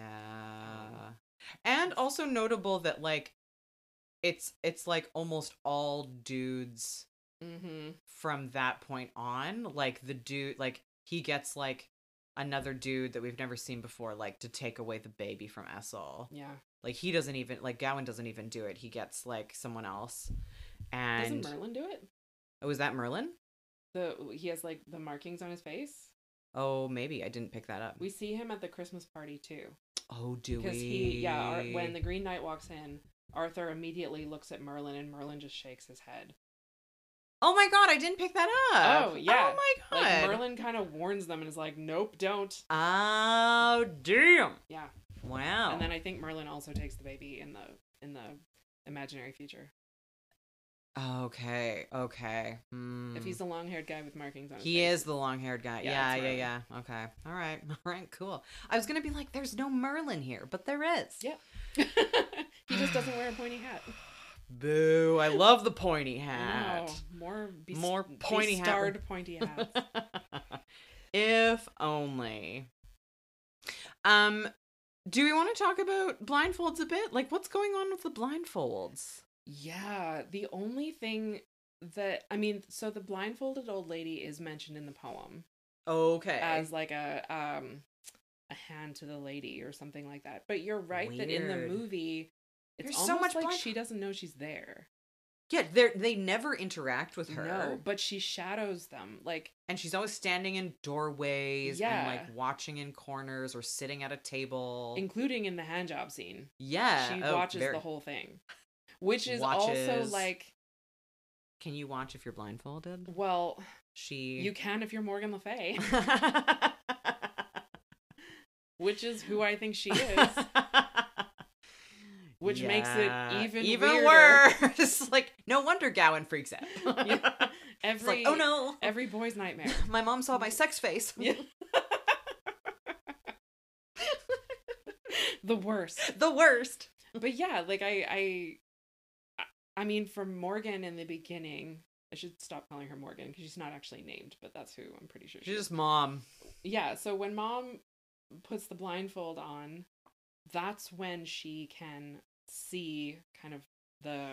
Yeah. And also notable that like it's it's like almost all dudes Mm-hmm. from that point on. Like the dude, like he gets like another dude that we've never seen before, like to take away the baby from Essel. Yeah. Like he doesn't even like Gawain doesn't even do it. He gets like someone else. And Doesn't Merlin do it? oh, was that Merlin? The he has like the markings on his face. Oh, maybe I didn't pick that up. We see him at the Christmas party too. Oh, do we? Because he, yeah, Ar- when the Green Knight walks in, Arthur immediately looks at Merlin, and Merlin just shakes his head. Oh my god, I didn't pick that up. Oh, yeah. Oh my god. Like Merlin kind of warns them and is like, "Nope, don't." Oh damn. Yeah. Wow. And then I think Merlin also takes the baby in the in the imaginary future. Okay. Okay. Hmm. If he's the long-haired guy with markings on his He face. is the long-haired guy. Yeah, Yeah, it's yeah, Merlin. yeah. Okay. All right. All right. Cool. I was gonna be like, "There's no Merlin here," but there is. Yeah. He just doesn't wear a pointy hat. Boo! I love the pointy I hat. know. More be- More pointy hat. starred pointy hats. If only. Um, do we want to talk about blindfolds a bit? Like, what's going on with the blindfolds? Yeah, the only thing that I mean, so the blindfolded old lady is mentioned in the poem Okay. as like a um a hand to the lady or something like that. But you're right that in the Weird. movie it's There's almost so much like blind- she doesn't know she's there. Yeah, they they never interact with her. No, but she shadows them. Like And she's always standing in doorways Yeah. and like watching in corners or sitting at a table. including in the handjob scene. yeah. She oh, watches very- the whole thing. Which is also Watches. like, Can you watch if you're blindfolded? well, She. you can if you're Morgan Le Fay, which is who I think she is. Which makes it Yeah, even even weirder. worse. Like, no wonder Gawain freaks out. Yeah. It's Every like, oh no, every boy's nightmare. my mom saw my sex face. Yeah. The worst. The worst. But yeah, like I I I mean, for Morgan in the beginning, I should stop calling her Morgan because she's not actually named, but that's who I'm pretty sure she She's is. just mom. Yeah, so when mom puts the blindfold on, that's when she can see kind of the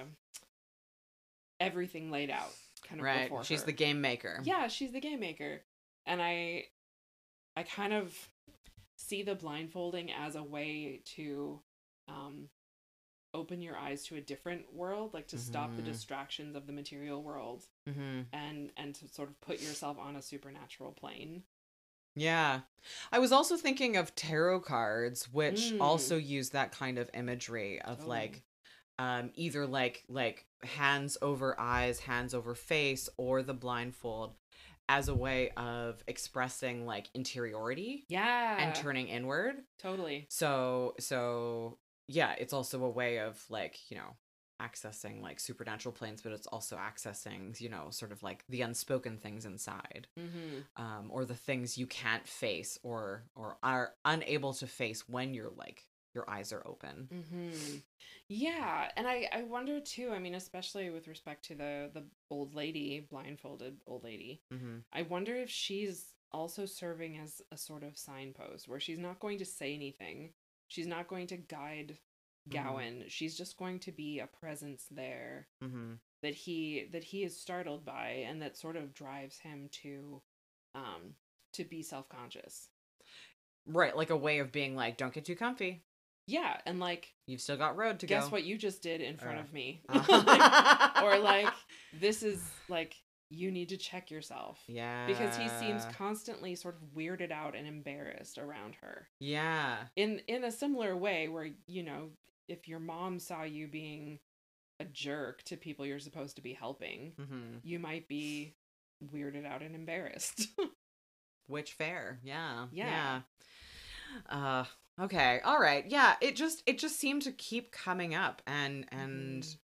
everything laid out kind of Right. before She's her. the game maker. Yeah, she's the game maker. And I I kind of see the blindfolding as a way to um open your eyes to a different world, like to stop the Mhm. distractions of the material world Mm-hmm. and and to sort of put yourself on a supernatural plane. Yeah. I was also thinking of tarot cards, which Mm. also use that kind of imagery of Totally. like um either like like hands over eyes, hands over face, or the blindfold as a way of expressing like interiority Yeah. and turning inward. Totally. So so yeah, it's also a way of like, you know, accessing like supernatural planes, but it's also accessing, you know, sort of like the unspoken things inside, Mm-hmm. um, or the things you can't face or or are unable to face when you're like your eyes are open. Mm-hmm. Yeah, and I I wonder too. I mean, especially with respect to the the old lady, blindfolded old lady. Mm-hmm. I wonder if she's also serving as a sort of signpost where she's not going to say anything. She's not going to guide Gowan. Mm-hmm. She's just going to be a presence there Mm-hmm. that he that he is startled by and that sort of drives him to um to be self-conscious. Right, like a way of being like, don't get too comfy. Yeah, and like you've still got road to guess go. what you just did in front uh. of me. like, or like this is like you need to check yourself. Yeah. Because he seems constantly sort of weirded out and embarrassed around her. Yeah. In in a similar way where, you know, if your mom saw you being a jerk to people you're supposed to be helping, mm-hmm. you might be weirded out and embarrassed. Which fair. Yeah. Yeah. Yeah. Uh okay. All right. Yeah, it just it just seemed to keep coming up, and and mm-hmm.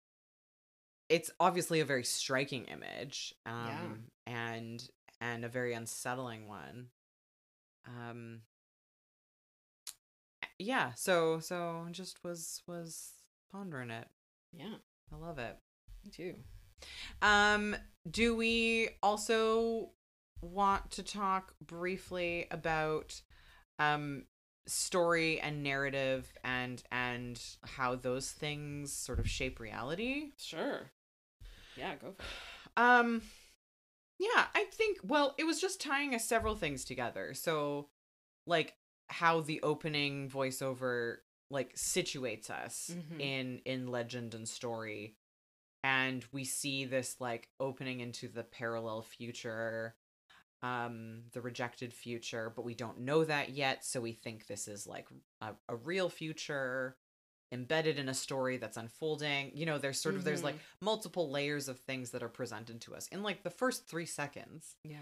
it's obviously a very striking image. Um yeah. and and a very unsettling one. Um yeah, so so just was was pondering it. Yeah. I love it. Me too. Um do we also want to talk briefly about um story and narrative and and how those things sort of shape reality? Sure. Yeah, go for it. Um yeah, I think, well, it was just tying us several things together. So like how the opening voiceover like situates us mm-hmm. in in legend and story, and we see this like opening into the parallel future, um the rejected future, but we don't know that yet, so we think this is like a, a real future embedded in a story that's unfolding. You know, there's sort of mm-hmm. there's like multiple layers of things that are presented to us in like the first three seconds. Yeah.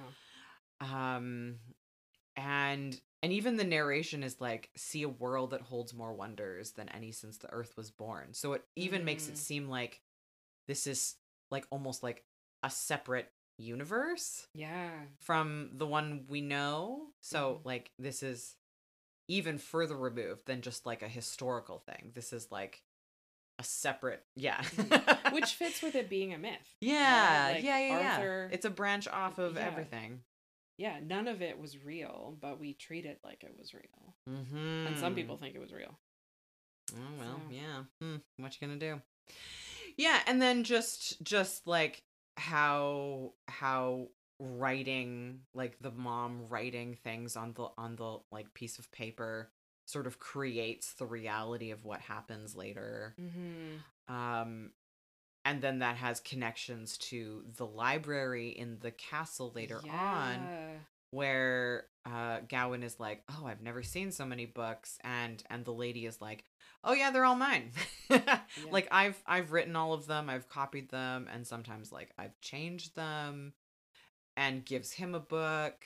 Um and and even the narration is like, see a world that holds more wonders than any since the earth was born. So it even mm. makes it seem like this is like almost like a separate universe, yeah, from the one we know. So mm-hmm. like this is even further removed than just like a historical thing. This is like a separate, yeah, mm-hmm. which fits with it being a myth. Yeah, right? Like yeah, yeah, Arthur, yeah. It's a branch off of yeah. everything. Yeah, none of it was real, but we treat it like it was real. Mm-hmm. And some people think it was real. Oh well, so. yeah. Hmm. What you gonna do? Yeah, and then just just like how how writing, like the mom writing things on the on the like piece of paper sort of creates the reality of what happens later. Mm-hmm. Um, and then that has connections to the library in the castle later yeah. on, where uh, Gowan is like, "Oh, I've never seen so many books," and and the lady is like, "Oh yeah, they're all mine." yeah. Like I've I've written all of them, I've copied them, and sometimes like I've changed them, and gives him a book.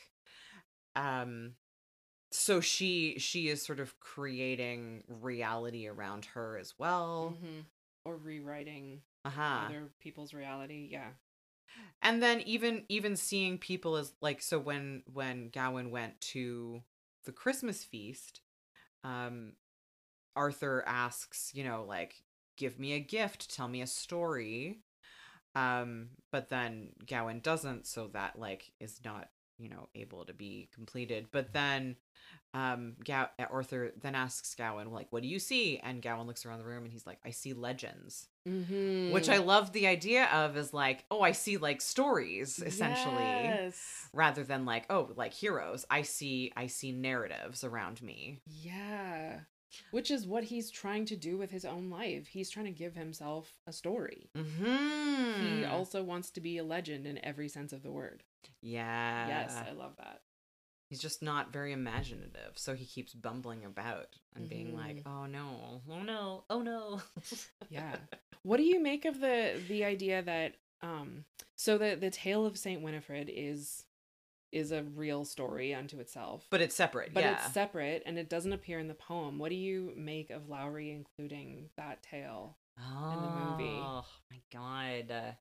Um, so she she is sort of creating reality around her as well, mm-hmm. or rewriting uh-huh. other people's reality. Yeah. And then even even seeing people as like, so when when Gowan went to the Christmas feast, um Arthur asks, you know, like, give me a gift, tell me a story. Um, but then Gawain doesn't, so that like is not, you know, able to be completed. But then um Gow- Arthur then asks Gawain, like, what do you see? And Gawain looks around the room and he's like, I see legends. Mm-hmm. Which I love the idea of, is like, oh, I see like stories, essentially. Yes. Rather than like, oh, like heroes. I see I see narratives around me. Yeah. Which is what he's trying to do with his own life. He's trying to give himself a story. Mm-hmm. He also wants to be a legend in every sense of the word. Yeah. Yes, I love that. He's just not very imaginative, so he keeps bumbling about and being Mhm. like, oh no, oh no, oh no. Yeah. What do you make of the the idea that um so the the tale of Saint Winifred is is a real story unto itself. But it's separate, But yeah. it's separate and it doesn't appear in the poem. What do you make of Lowry including that tale oh, in the movie? Oh my god.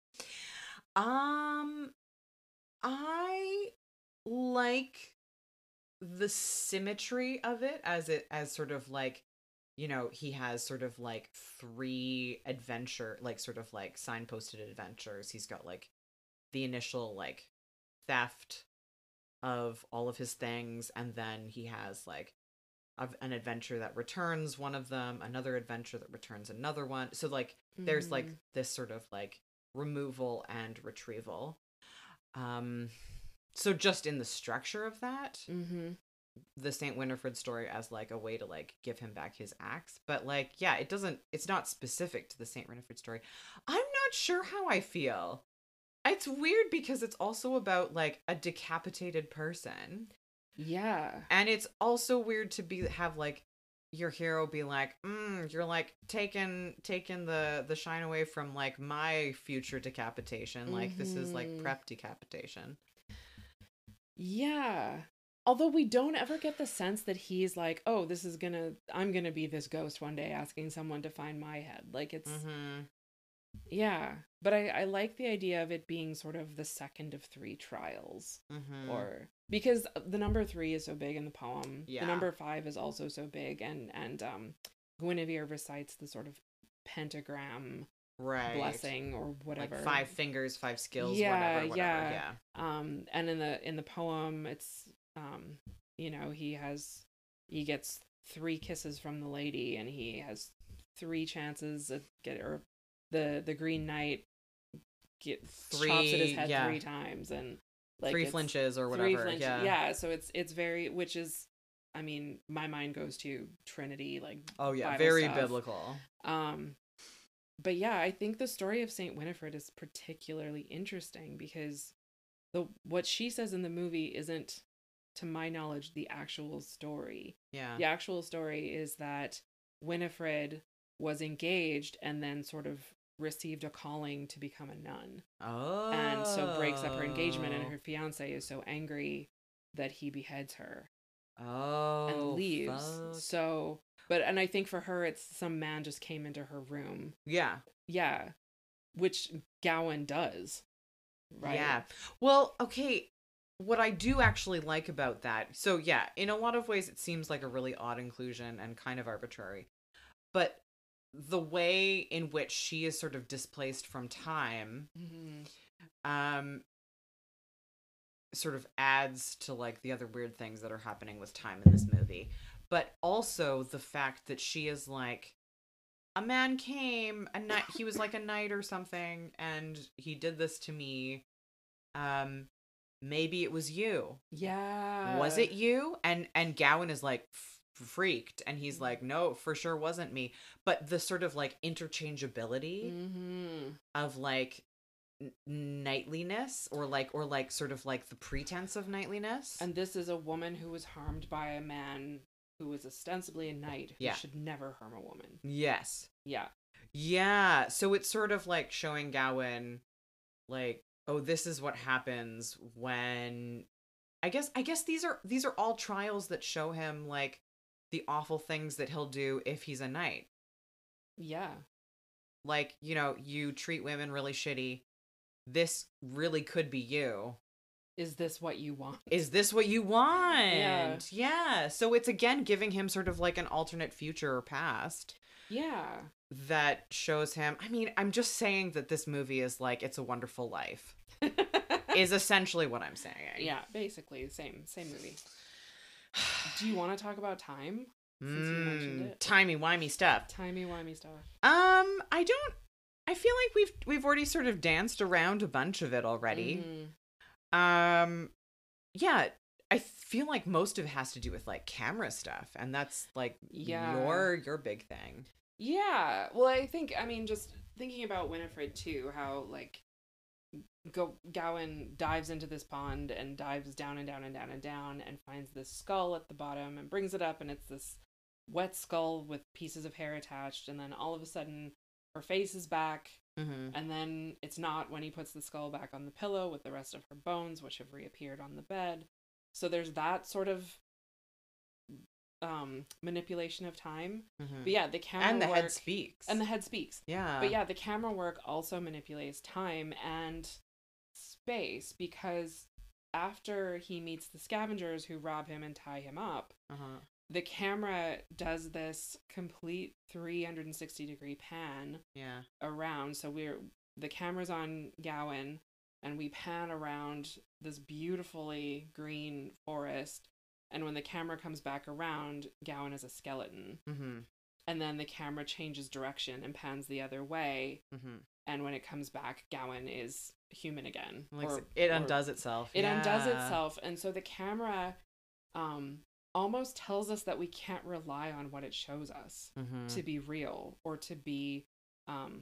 Um I like the symmetry of it, as it as sort of like, you know, he has sort of like three adventure, like sort of like signposted adventures. He's got like the initial like theft of all of his things, and then he has like of an adventure that returns one of them, another adventure that returns another one. So like there's like Mhm. this sort of like removal and retrieval. Um so just in the structure of that, Mhm. the Saint Winifred story as like a way to like give him back his axe, but like yeah, it doesn't it's not specific to the Saint Winifred story. I'm not sure how I feel. It's weird because it's also about like a decapitated person. Yeah. And it's also weird to be have like your hero be like, mm, you're like taking taking the the shine away from like my future decapitation. Like this is like Mhm. prep decapitation. Yeah. Although we don't ever get the sense that he's like, oh, this is gonna, I'm gonna be this ghost one day asking someone to find my head. Like it's, Mm-hmm. yeah. But I, I like the idea of it being sort of the second of three trials. Mm-hmm. Or, because the number three is so big in the poem. Yeah. The number five is also so big. And, and um, Guinevere recites the sort of pentagram Right. blessing or whatever. Like five fingers, five skills, Yeah, whatever, whatever. yeah. Yeah. Um, and in the in the poem, it's um, you know, he has he gets three kisses from the lady, and he has three chances at get or the the Green Knight get Three, chops at his head yeah. three times, and like Three it's flinches or three whatever. flinches. Yeah. Yeah, so it's it's very, which is, I mean, my mind goes to Trinity, like Oh yeah, Bible very stuff. biblical. Um, but yeah, I think the story of Saint Winifred is particularly interesting because the what she says in the movie isn't, to my knowledge, the actual story. Yeah. The actual story is that Winifred was engaged and then sort of received a calling to become a nun. Oh. And so breaks up her engagement, and her fiance is so angry that he beheads her Oh. and leaves. Fuck. So, but, and I think for her, it's some man just came into her room. Yeah. Yeah. Which Gawain does. Right. Yeah. Well, okay. What I do actually like about that, so yeah, in a lot of ways it seems like a really odd inclusion and kind of arbitrary. But the way in which she is sort of displaced from time, Mm-hmm. um, sort of adds to like the other weird things that are happening with time in this movie. But also the fact that she is like, a man came, a knight, he was like a knight or something, and he did this to me. Um, maybe it was you. Yeah. Was it you? And and Gawain is like f- freaked, and he's like, no, for sure wasn't me. But the sort of like interchangeability Mm-hmm. of like n- knightliness, or like or like sort of like the pretense of knightliness. And this is a woman who was harmed by a man who was ostensibly a knight who Yeah. should never harm a woman. Yes. Yeah. Yeah. So it's sort of like showing Gawain like, oh, this is what happens when I guess I guess these are these are all trials that show him like the awful things that he'll do if he's a knight. Yeah. Like, you know, you treat women really shitty. This really could be you. Is this what you want? Is this what you want? Yeah. Yeah. So it's again giving him sort of like an alternate future or past. Yeah. that shows him. I mean, I'm just saying that this movie is like It's a Wonderful Life. Is essentially what I'm saying. Yeah, basically same same movie. Do you want to talk about time? Since you mentioned Mm, it. timey-wimey stuff. Timey-wimey stuff. Um, I don't. I feel like we've we've already sort of danced around a bunch of it already. Mhm. Um, yeah, I feel like most of it has to do with like camera stuff, and that's like Yeah. your your big thing. Yeah. Well, I think, I mean, just thinking about Winifred too, how like Go Gowan dives into this pond and dives down and down and down and down and finds this skull at the bottom and brings it up, and it's this wet skull with pieces of hair attached, and then all of a sudden her face is back, Mm-hmm. and then it's not when he puts the skull back on the pillow with the rest of her bones, which have reappeared on the bed. So there's that sort of um manipulation of time. Mm-hmm. But yeah, the camera And the work, head speaks. and the head speaks. yeah. But yeah, the camera work also manipulates time and space, because after he meets the scavengers who rob him and tie him up, Uh-huh. the camera does this complete three hundred sixty degree pan Yeah. around. So we're the camera's on Gowan, and we pan around this beautifully green forest, and when the camera comes back around, Gowan is a skeleton. Mm-hmm. And then the camera changes direction and pans the other way, Mm-hmm. and when it comes back, Gowan is human again. Like or- it or- undoes itself. It undoes Yeah. itself, and so the camera um almost tells us that we can't rely on what it shows us Mm-hmm. to be real or to be um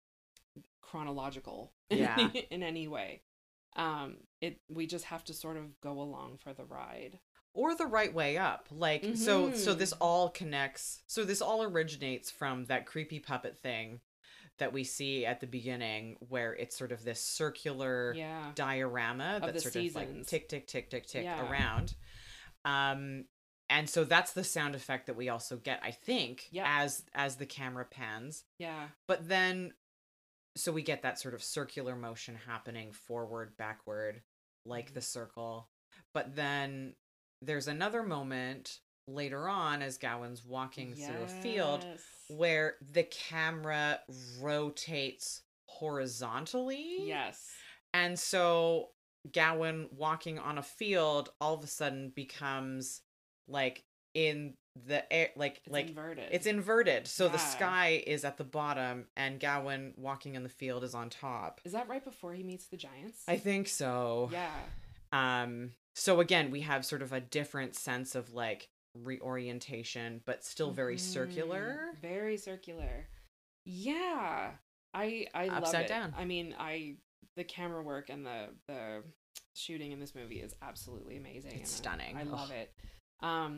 chronological in, Yeah. any, in any way. Um it we just have to sort of go along for the ride. Or the right way up. Like so so Mhm. this all connects. So this all originates from that creepy puppet thing that we see at the beginning, where it's sort of this circular Yeah. diorama Of that the sort of like seasons. tick tick tick tick tick Yeah. around. Um and so that's the sound effect that we also get, I think, Yeah. as as the camera pans. Yeah. But then so we get that sort of circular motion happening forward, backward, like the circle. But then there's another moment later on as Gowan's walking through a field Yes. where the camera rotates horizontally. Yes. And so Gowan walking on a field all of a sudden becomes like in the air, like It's like inverted. it's inverted. So the Yeah. sky is at the bottom and Gowan walking in the field is on top. Is that right before he meets the giants? I think so. Yeah. Um so again, we have sort of a different sense of like reorientation, but still very circular. Mhm. Very circular. Yeah. I I love Upside it. down. I mean, I the camera work and the the shooting in this movie is absolutely amazing. It's and stunning. I, I love Ugh. it. Um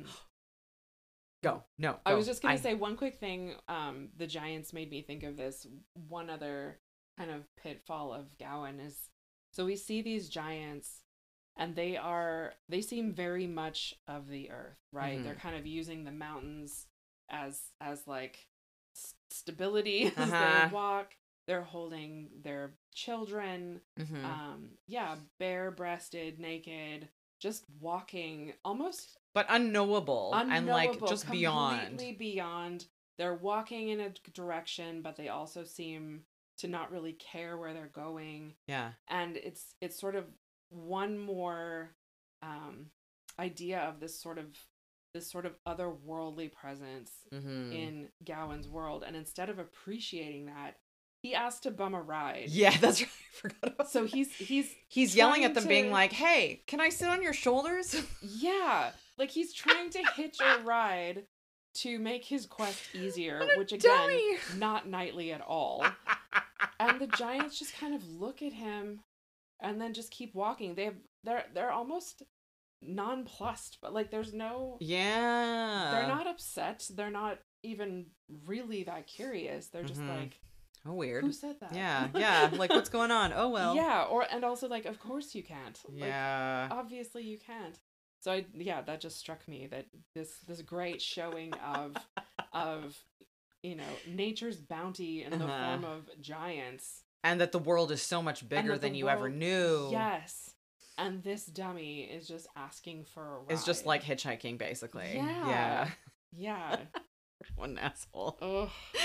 Go. No. I go. was just gonna I- say one quick thing. Um, the Giants made me think of this. One other kind of pitfall of Gowan is, so we see these giants, and they are they seem very much of the earth, right? Mhm. They're kind of using the mountains as as like s- stability as Uh-huh. they walk. They're holding their children. Mhm. Um, yeah, bare-breasted, naked, just walking almost but unknowable, and like unknowable, just beyond. completely beyond. They're walking in a direction, but they also seem to not really care where they're going, Yeah. and it's it's sort of one more um idea of this sort of this sort of otherworldly presence Mm-hmm. in Gowan's world, and instead of appreciating that, he asked to bum a ride. Yeah, that's right. I forgot about So that. he's he's he's yelling at trying them, being to- like, "Hey, can I sit on your shoulders?" Yeah, like he's trying to hitch a ride to make his quest easier, What a which again, dummy. not knightly at all. And the giants just kind of look at him and then just keep walking. They have they're they're almost nonplussed, but like there's no Yeah. they're not upset. They're not even really that curious. They're just Mhm. like, Oh, weird. who said that? Yeah, yeah. Like, what's going on? Oh well. Yeah, or and also like, of course you can't. Like, Yeah. obviously you can't. So I yeah, that just struck me that this this great showing of of you know nature's bounty in the Uh-huh. form of giants. And that the world is so much bigger that than the you ever world- knew. Yes. And this dummy is just asking for a ride. It's just like hitchhiking, basically. Yeah. Yeah. Yeah. What an asshole. Ugh.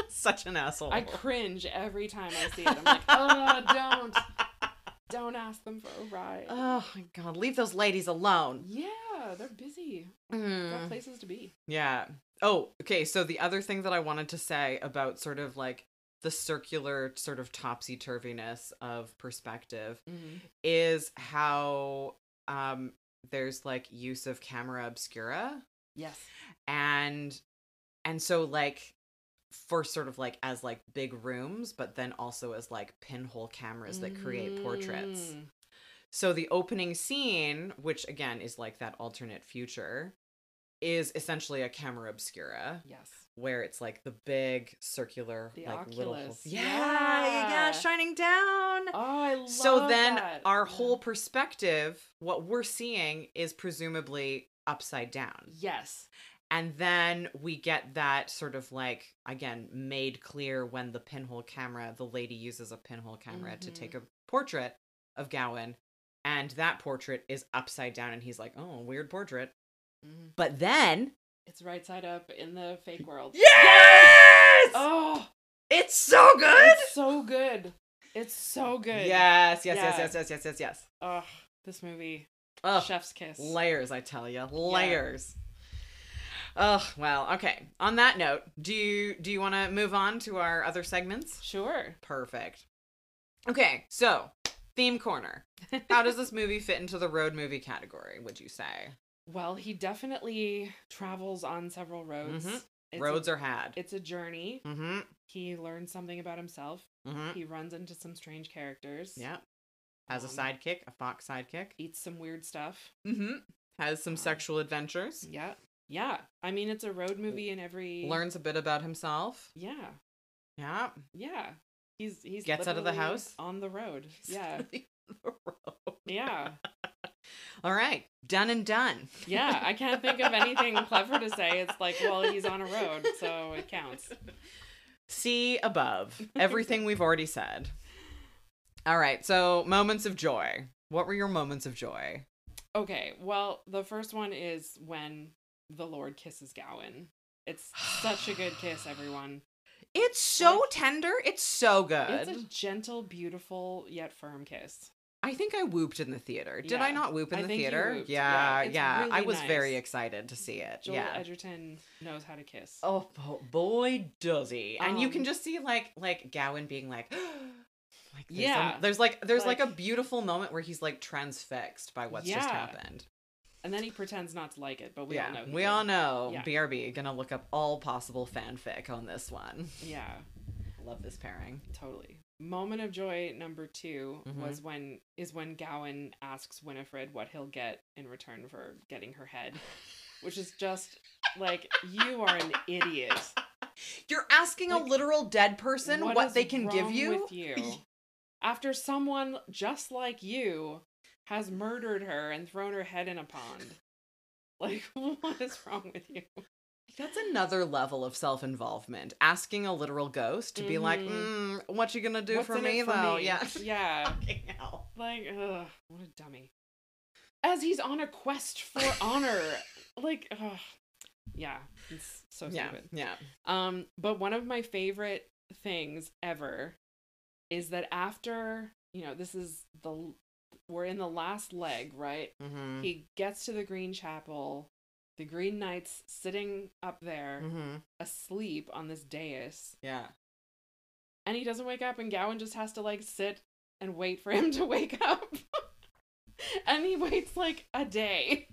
Such an asshole. I cringe every time I see it. I'm like, oh, don't. Don't ask them for a ride. Oh my god, leave those ladies alone. Yeah, they're busy. Mm. Got places to be. Yeah. Oh, okay. So the other thing that I wanted to say about sort of like the circular sort of topsy-turviness of perspective Mm-hmm. is how um there's like use of camera obscura. Yes. And and so like for sort of like as like big rooms, but then also as like pinhole cameras that create portraits. Mm. So the opening scene, which again is like that alternate future, is essentially a camera obscura. Yes. Where it's like the big circular The like Oculus. little hole- yeah, Yeah. yeah, shining down. Oh, I love So then that. our Yeah. whole perspective, what we're seeing is presumably upside down. Yes. And then we get that sort of like, again, made clear when the pinhole camera, the lady uses a pinhole camera to Mhm. take a portrait of Gowan. And that portrait is upside down. And he's like, oh, weird portrait. Mhm. But then. It's right side up in the fake world. Yes! Oh, It's so good! it's so good. It's so good. Yes, yes, yes, Yeah. yes, yes, yes, yes, yes. Oh, this movie. Ugh. Chef's kiss. Layers, I tell you. Layers. Oh, well, okay. On that note, do you do you want to move on to our other segments? Sure. Perfect. Okay, so theme corner. How does this movie fit into the road movie category, would you say? Well, he definitely travels on several roads. Mhm. It's Roads a, are had. It's a journey. Mm-hmm. He learns something about himself. Mm-hmm. He runs into some strange characters. Yeah. Has a Um, sidekick, a fox sidekick. Eats some weird stuff. Mm-hmm. Has some Um, sexual adventures. Yeah. Yeah. I mean, it's a road movie in every. Learns a bit about himself. Yeah. Yeah. Yeah. He's he's Gets out of the literally house. on the road. Yeah. The road. Yeah. All right. Done and done. Yeah. I can't think of anything clever to say. It's like, well, he's on a road, so it counts. See above. Everything we've already said. All right. So, moments of joy. What were your moments of joy? Okay. Well, the first one is when the Lord kisses Gowan. It's such a good kiss, everyone. It's so Like- tender. It's so good. It's a gentle, beautiful, yet firm kiss. I think I whooped in the theater. Did Yeah. I not whoop in I the think you theater? whooped. Yeah, Yeah, yeah. it's I really was very nice. excited to see it. Joel yeah. Edgerton knows how to kiss. Oh bo- boy, does he! And you Um, can just see like like Gowan being like, like this. Yeah. And there's like there's like, Like- a beautiful moment where he's like transfixed by what's just Yeah. happened. And then he pretends not to like it, but we yeah, all know. he we did. all know. Yeah. B R B gonna look up all possible fanfic on this one. Yeah, Love this pairing. totally. Moment of joy number two Mhm. was when is when Gowan asks Winifred what he'll get in return for getting her head, which is just like, you are an idiot. You're asking a Like, literal dead person what, is they can give wrong you? with you after someone just like you has murdered her and thrown her head in a pond. Like, what is wrong with you? That's another level of self-involvement. Asking a literal ghost to be like, Mhm. mm, what you gonna do What's for in me, it for though? me? Yeah. Yeah. Fucking hell. Like, ugh, what a dummy. As he's on a quest for honor. Like, ugh. Yeah, it's so Yeah, stupid. yeah. Um, but one of my favorite things ever is that after, you know, this is the, we're in the last leg, right? Mm-hmm. He gets to the Green Chapel, the Green Knight's sitting up there, Mm-hmm. asleep on this dais, Yeah. and he doesn't wake up, and Gowan just has to, like, sit and wait for him to wake up. And he waits, like, a day.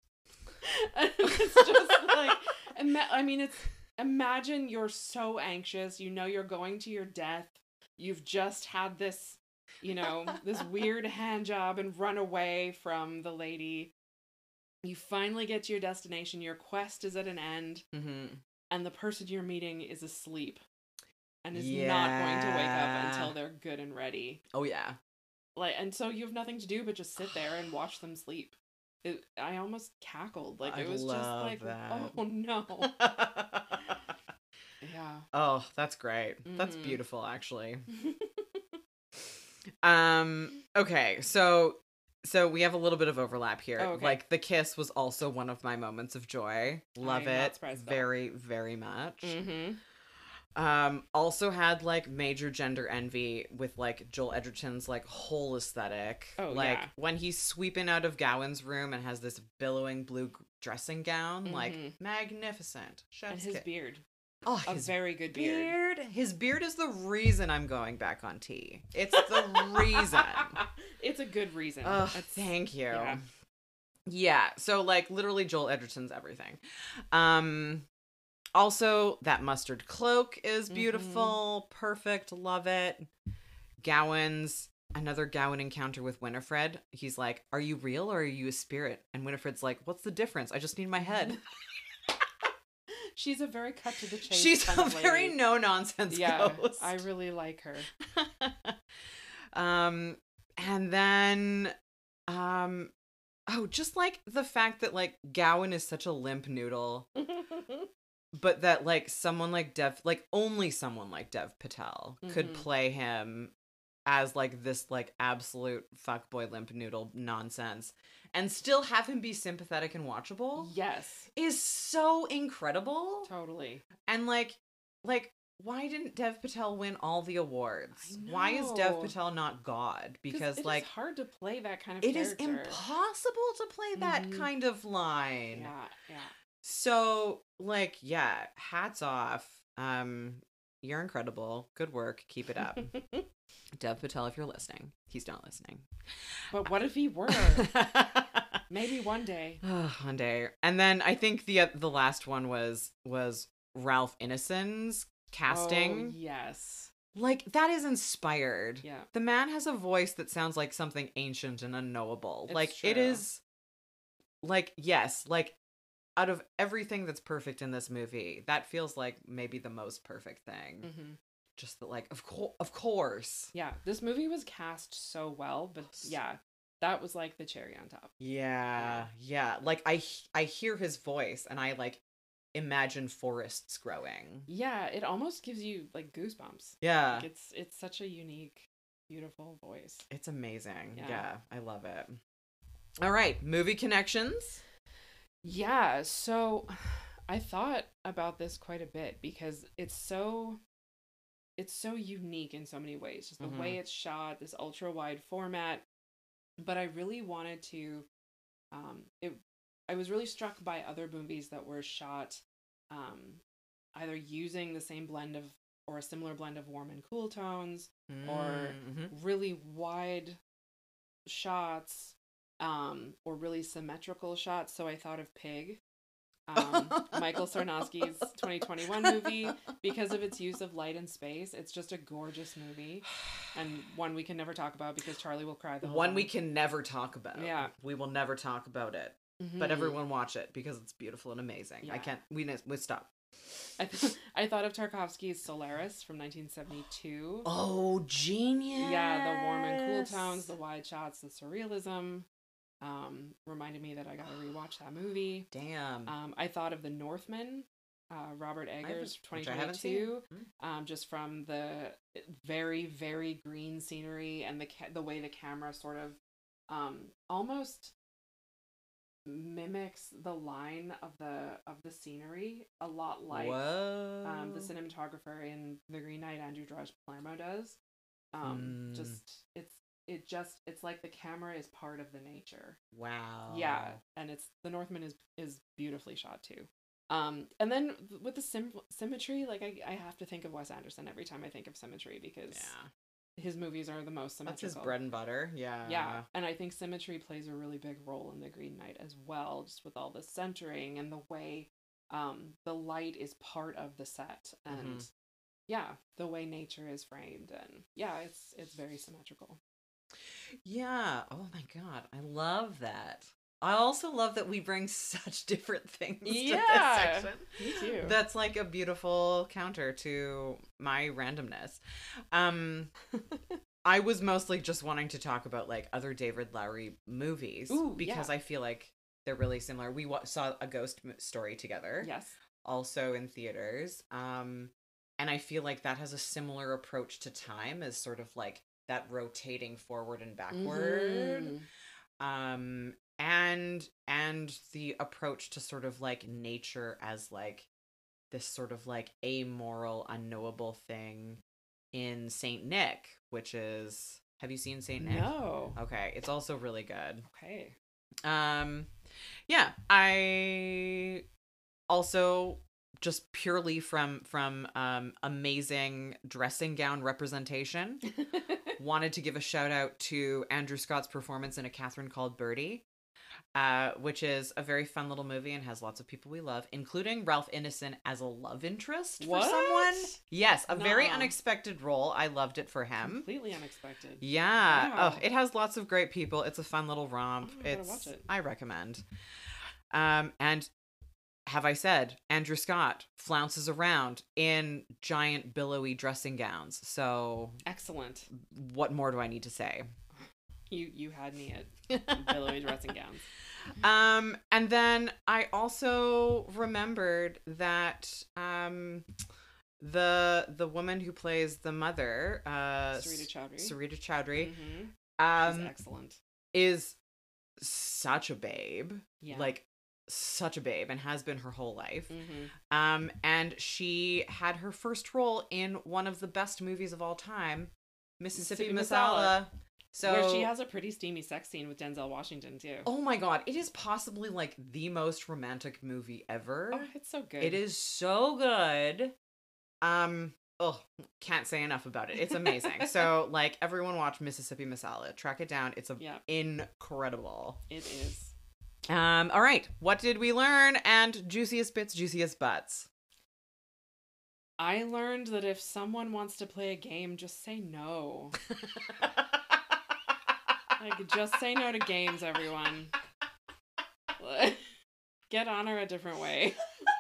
And it's just, like, ima- I mean, it's, imagine you're so anxious, you know you're going to your death, you've just had this, you know, this weird hand job and run away from the lady. You finally get to your destination, your quest is at an end, Mm-hmm. and the person you're meeting is asleep and is not going to wake up Yeah. until they're good and ready. Oh, yeah. Like, and so you have nothing to do but just sit there and watch them sleep. It, I almost cackled. Like, I it was just love like, that. oh no. Yeah. Oh, that's great. That's Mhm. beautiful, actually. Um, okay, so so we have a little bit of overlap here. Oh, okay. Like the kiss was also one of my moments of joy. Love I'm not it surprised at all. very, very much. Mm-hmm. Um, also had like major gender envy with like Joel Edgerton's like whole aesthetic. Oh, like yeah. when he's sweeping out of Gowan's room and has this billowing blue g- dressing gown, like Mhm. magnificent. And Chef's his kiss. beard. Oh, A his very good beard. beard. His beard is the reason I'm going back on tea. It's the reason. It's a good reason. Oh, That's- thank you. yeah. Yeah, so like literally Joel Edgerton's everything. Um also that mustard cloak is beautiful, perfect, love it. Gowan's another Gowan encounter with Winifred. He's like, "Are you real or are you a spirit?" And Winifred's like, "What's the difference? I just need my head." She's a very cut to the chase. She's kind a of very lady. no nonsense Yeah, ghost. I really like her. um and then um oh, just like the fact that like Gowan is such a limp noodle, but that like someone like Dev, like only someone like Dev Patel could Mhm. play him as like this like absolute fuckboy limp noodle nonsense and still have him be sympathetic and watchable Yes, is so incredible. totally. And like like why didn't Dev Patel win all the awards? I Why is Dev know. Patel not God? Because it like is hard to play that kind of it is character. impossible to play that Mhm. kind of line. Yeah, yeah. So, like, yeah, hats off. Um, you're incredible. Good work. Keep it up. Dev Patel, if you're listening. He's not listening. But what if he were? Maybe one day. One day. And then I think the uh, the last one was was Ralph Ineson's casting. Oh, yes. Like, that is inspired. Yeah. The man has a voice that sounds like something ancient and unknowable. It's like, it true. is, like, yes, like, out of everything that's perfect in this movie, that feels like maybe the most perfect thing. hmm Just that, like, of, co- of course. Yeah, this movie was cast so well, but yeah, that was like the cherry on top. Yeah, yeah. Like, I, I hear his voice, and I, like, imagine forests growing. Yeah, it almost gives you like goosebumps. Yeah. Like it's it's such a unique, beautiful voice. It's amazing. Yeah. Yeah, I love it. All right, movie connections. Yeah, so I thought about this quite a bit because it's so it's so unique in so many ways. Just the Mhm. way it's shot, this ultra wide format. But I really wanted to um it I was really struck by other movies that were shot um either using the same blend of or a similar blend of warm and cool tones or Mhm. really wide shots um or really symmetrical shots. So I thought of Pig, um Michael Sarnowski's twenty twenty-one movie, because of its use of light and space. It's just a gorgeous movie and one we can never talk about because Charlie will cry the whole One time. we can never talk about. Yeah. We will never talk about it. Mhm. But everyone watch it because it's beautiful and amazing. I Yeah. can't we ne- we stop. I, th- I thought of Tarkovsky's Solaris from nineteen seventy-two. Oh, genius. Yeah, the warm and cool tones, the wide shots, the surrealism. Um, reminded me that I gotta rewatch that movie. Damn. Um, I thought of The Northman, uh, Robert Eggers, haven't- which I haven't seen. twenty twenty-two. Um, just from the very, very green scenery and the ca- the way the camera sort of um, almost mimics the line of the of the scenery a lot like Whoa. um, the cinematographer in The Green Knight, Andrew Josh Palermo, does. Um, Mm. Just it's it just it's like the camera is part of the nature. Wow. Yeah, and it's The Northman is is beautifully shot too. Um, and then with the sim- symmetry, like I I have to think of Wes Anderson every time I think of symmetry because Yeah. his movies are the most That's symmetrical. his bread and butter. Yeah. Yeah, and I think symmetry plays a really big role in The Green Knight as well, just with all the centering and the way um, the light is part of the set, and Mhm. yeah, the way nature is framed, and yeah, it's it's very symmetrical. Yeah. Oh my god. I love that. I also love that we bring such different things to Yeah. this section. Me too. That's like a beautiful counter to my randomness. Um I was mostly just wanting to talk about like other David Lowery movies Ooh, because yeah. I feel like they're really similar. We wa- saw A Ghost M- Story together, Yes. also in theaters. Um and I feel like that has a similar approach to time as sort of like that rotating forward and backward. Mhm. um and and the approach to sort of like nature as like this sort of like amoral, unknowable thing in Saint Nick, which is, have you seen Saint Nick? No. Okay, it's also really good. Okay. Um, yeah, I also just purely from from um amazing dressing gown representation wanted to give a shout out to Andrew Scott's performance in A Catherine Called Birdie, uh, which is a very fun little movie and has lots of people we love, including Ralph Ineson as a love interest What? for someone. Yes, a very Nuh-uh. unexpected role. I loved it for him. Completely unexpected. Yeah. Wow. Oh, it has lots of great people. It's a fun little romp. Oh, I gotta it's watch it. I recommend. Um, and have I said, Andrew Scott flounces around in giant billowy dressing gowns. So Excellent. what more do I need to say? You you had me at billowy dressing gowns. Um, and then I also remembered that um, the the woman who plays the mother, uh, Sarita Chowdhury. Sarita Chowdhury, Mm-hmm. She's um, excellent. is such a babe, Yeah. like such a babe, and has been her whole life. Mm-hmm. Um, and she had her first role in one of the best movies of all time, Mississippi, Mississippi Masala. Masala. So Where she has a pretty steamy sex scene with Denzel Washington too. oh my god, it is possibly like the most romantic movie ever. Oh, it's so good. It is so good. Um, oh, can't say enough about it. It's amazing. So like everyone watch Mississippi Masala. Track it down. It's a Yeah. incredible. It is. Um, all right. What did we learn? And juiciest bits, juiciest butts. I learned that if someone wants to play a game, just say no. Like, just say no to games, everyone. Get on her a different way.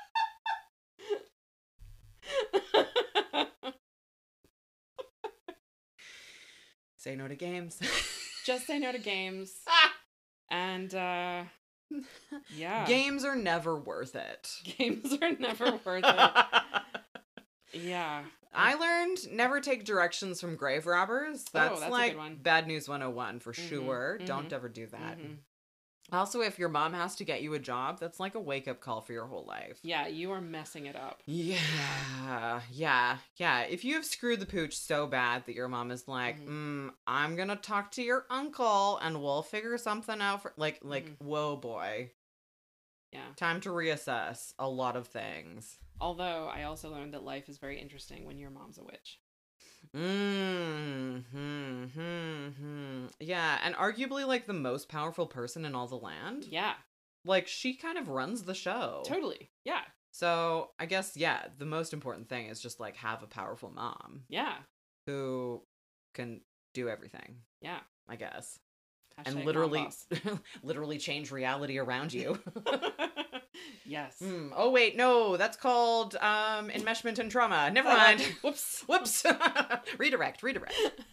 Say no to games. Just say no to games. And, uh, yeah. Games are never worth it. Games are never worth it. Yeah. I learned never take directions from grave robbers. That's, that's a like good one. bad news one oh one for Mhm, sure. mhm, Don't ever do that. Mhm. Also, if your mom has to get you a job, that's like a wake up call for your whole life. Yeah, you are messing it up. Yeah, yeah, yeah. If you have screwed the pooch so bad that your mom is like, Mhm. mm, I'm gonna talk to your uncle and we'll figure something out for like, like, Mhm. whoa, boy, Yeah. time to reassess a lot of things. Although I also learned that life is very interesting when your mom's a witch. Mm, hmm, hmm, hmm. Yeah, and arguably like the most powerful person in all the land. Yeah, Like she kind of runs the show. totally. Yeah, So I guess yeah, the most important thing is just like have a powerful mom yeah, who can do everything. yeah. I guess. Hashtag And mom literally boss. literally change reality around you. Yes. Hmm. Oh wait, no, that's called um enmeshment and trauma. Never Uh, mind. Whoops. Whoops. redirect, redirect.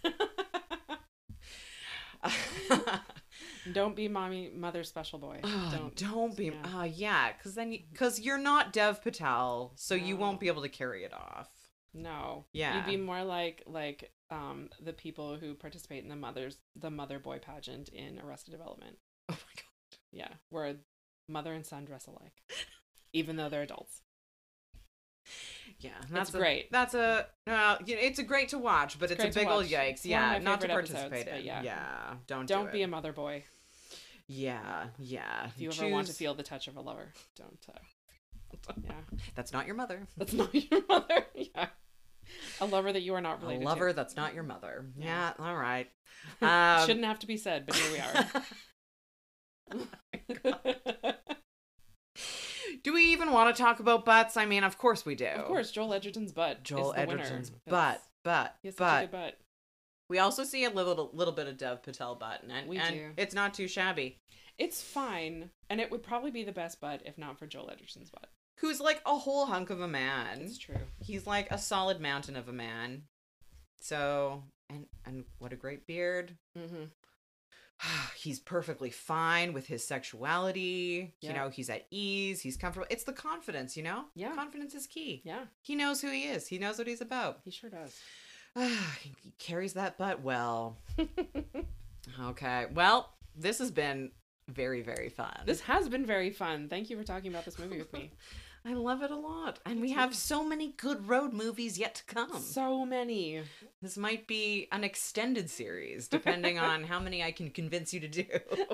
Don't be mommy, mother, special boy. Oh, Don't. don't be. Yeah. Uh, yeah, because then, because you, you're not Dev Patel, so you No. won't be able to carry it off. No. Yeah. You'd be more like like um the people who participate in the mother's the mother boy pageant in Arrested Development. Oh my god. Yeah, where mother and son dress alike, even though they're adults. Yeah, that's It's a, great. That's a. Uh, you know, it's a great to watch, but It's it's, a great to big old watch. yikes. It's one of Yeah, my not to favorite episodes, participate but in. yeah. Yeah, don't Don't do be it. a mother boy. Yeah, yeah. If you ever want to Choose- feel the touch of a lover, don't. Uh, yeah, That's not your mother. that's not your mother. Yeah, a lover that you are not A related lover to. that's not your mother. Yeah, Yeah. all right. Um, Shouldn't have to be said, but here we are. Do we even want to talk about butts? I mean, of course we do. Of course, Joel Edgerton's butt. Joel is the winner. Edgerton's That's- butt, butt, He has such a butt. good butt. We also see a little little bit of Dev Patel butt, and, We and do. it's not too shabby. It's fine, and it would probably be the best butt if not for Joel Edgerton's butt. Who's like a whole hunk of a man. It's true. He's like a solid mountain of a man. So, and and what a great beard. Mm-hmm. He's perfectly fine with his sexuality. Yeah. You know, he's at ease. He's comfortable. It's the confidence, you know? Yeah. Confidence is key. Yeah, He knows who he is. He knows what he's about. he sure does. He carries that butt well. Okay. Well, this has been very, very fun. This has been very fun. Thank you for talking about this movie with me. I love it a lot. And we have so many good road movies yet to come. So many. This might be an extended series, depending on how many I can convince you to do.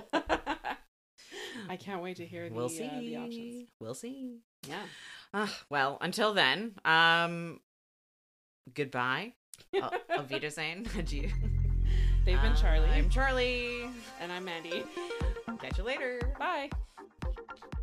I can't wait to hear the, We'll see. uh, the options. We'll see. Yeah. Uh, well, until then, um, goodbye. Uh, Auf Wiedersehen. Adieu. They've been Charlie. I'm Charlie. And I'm Mandy. Catch you later. Bye.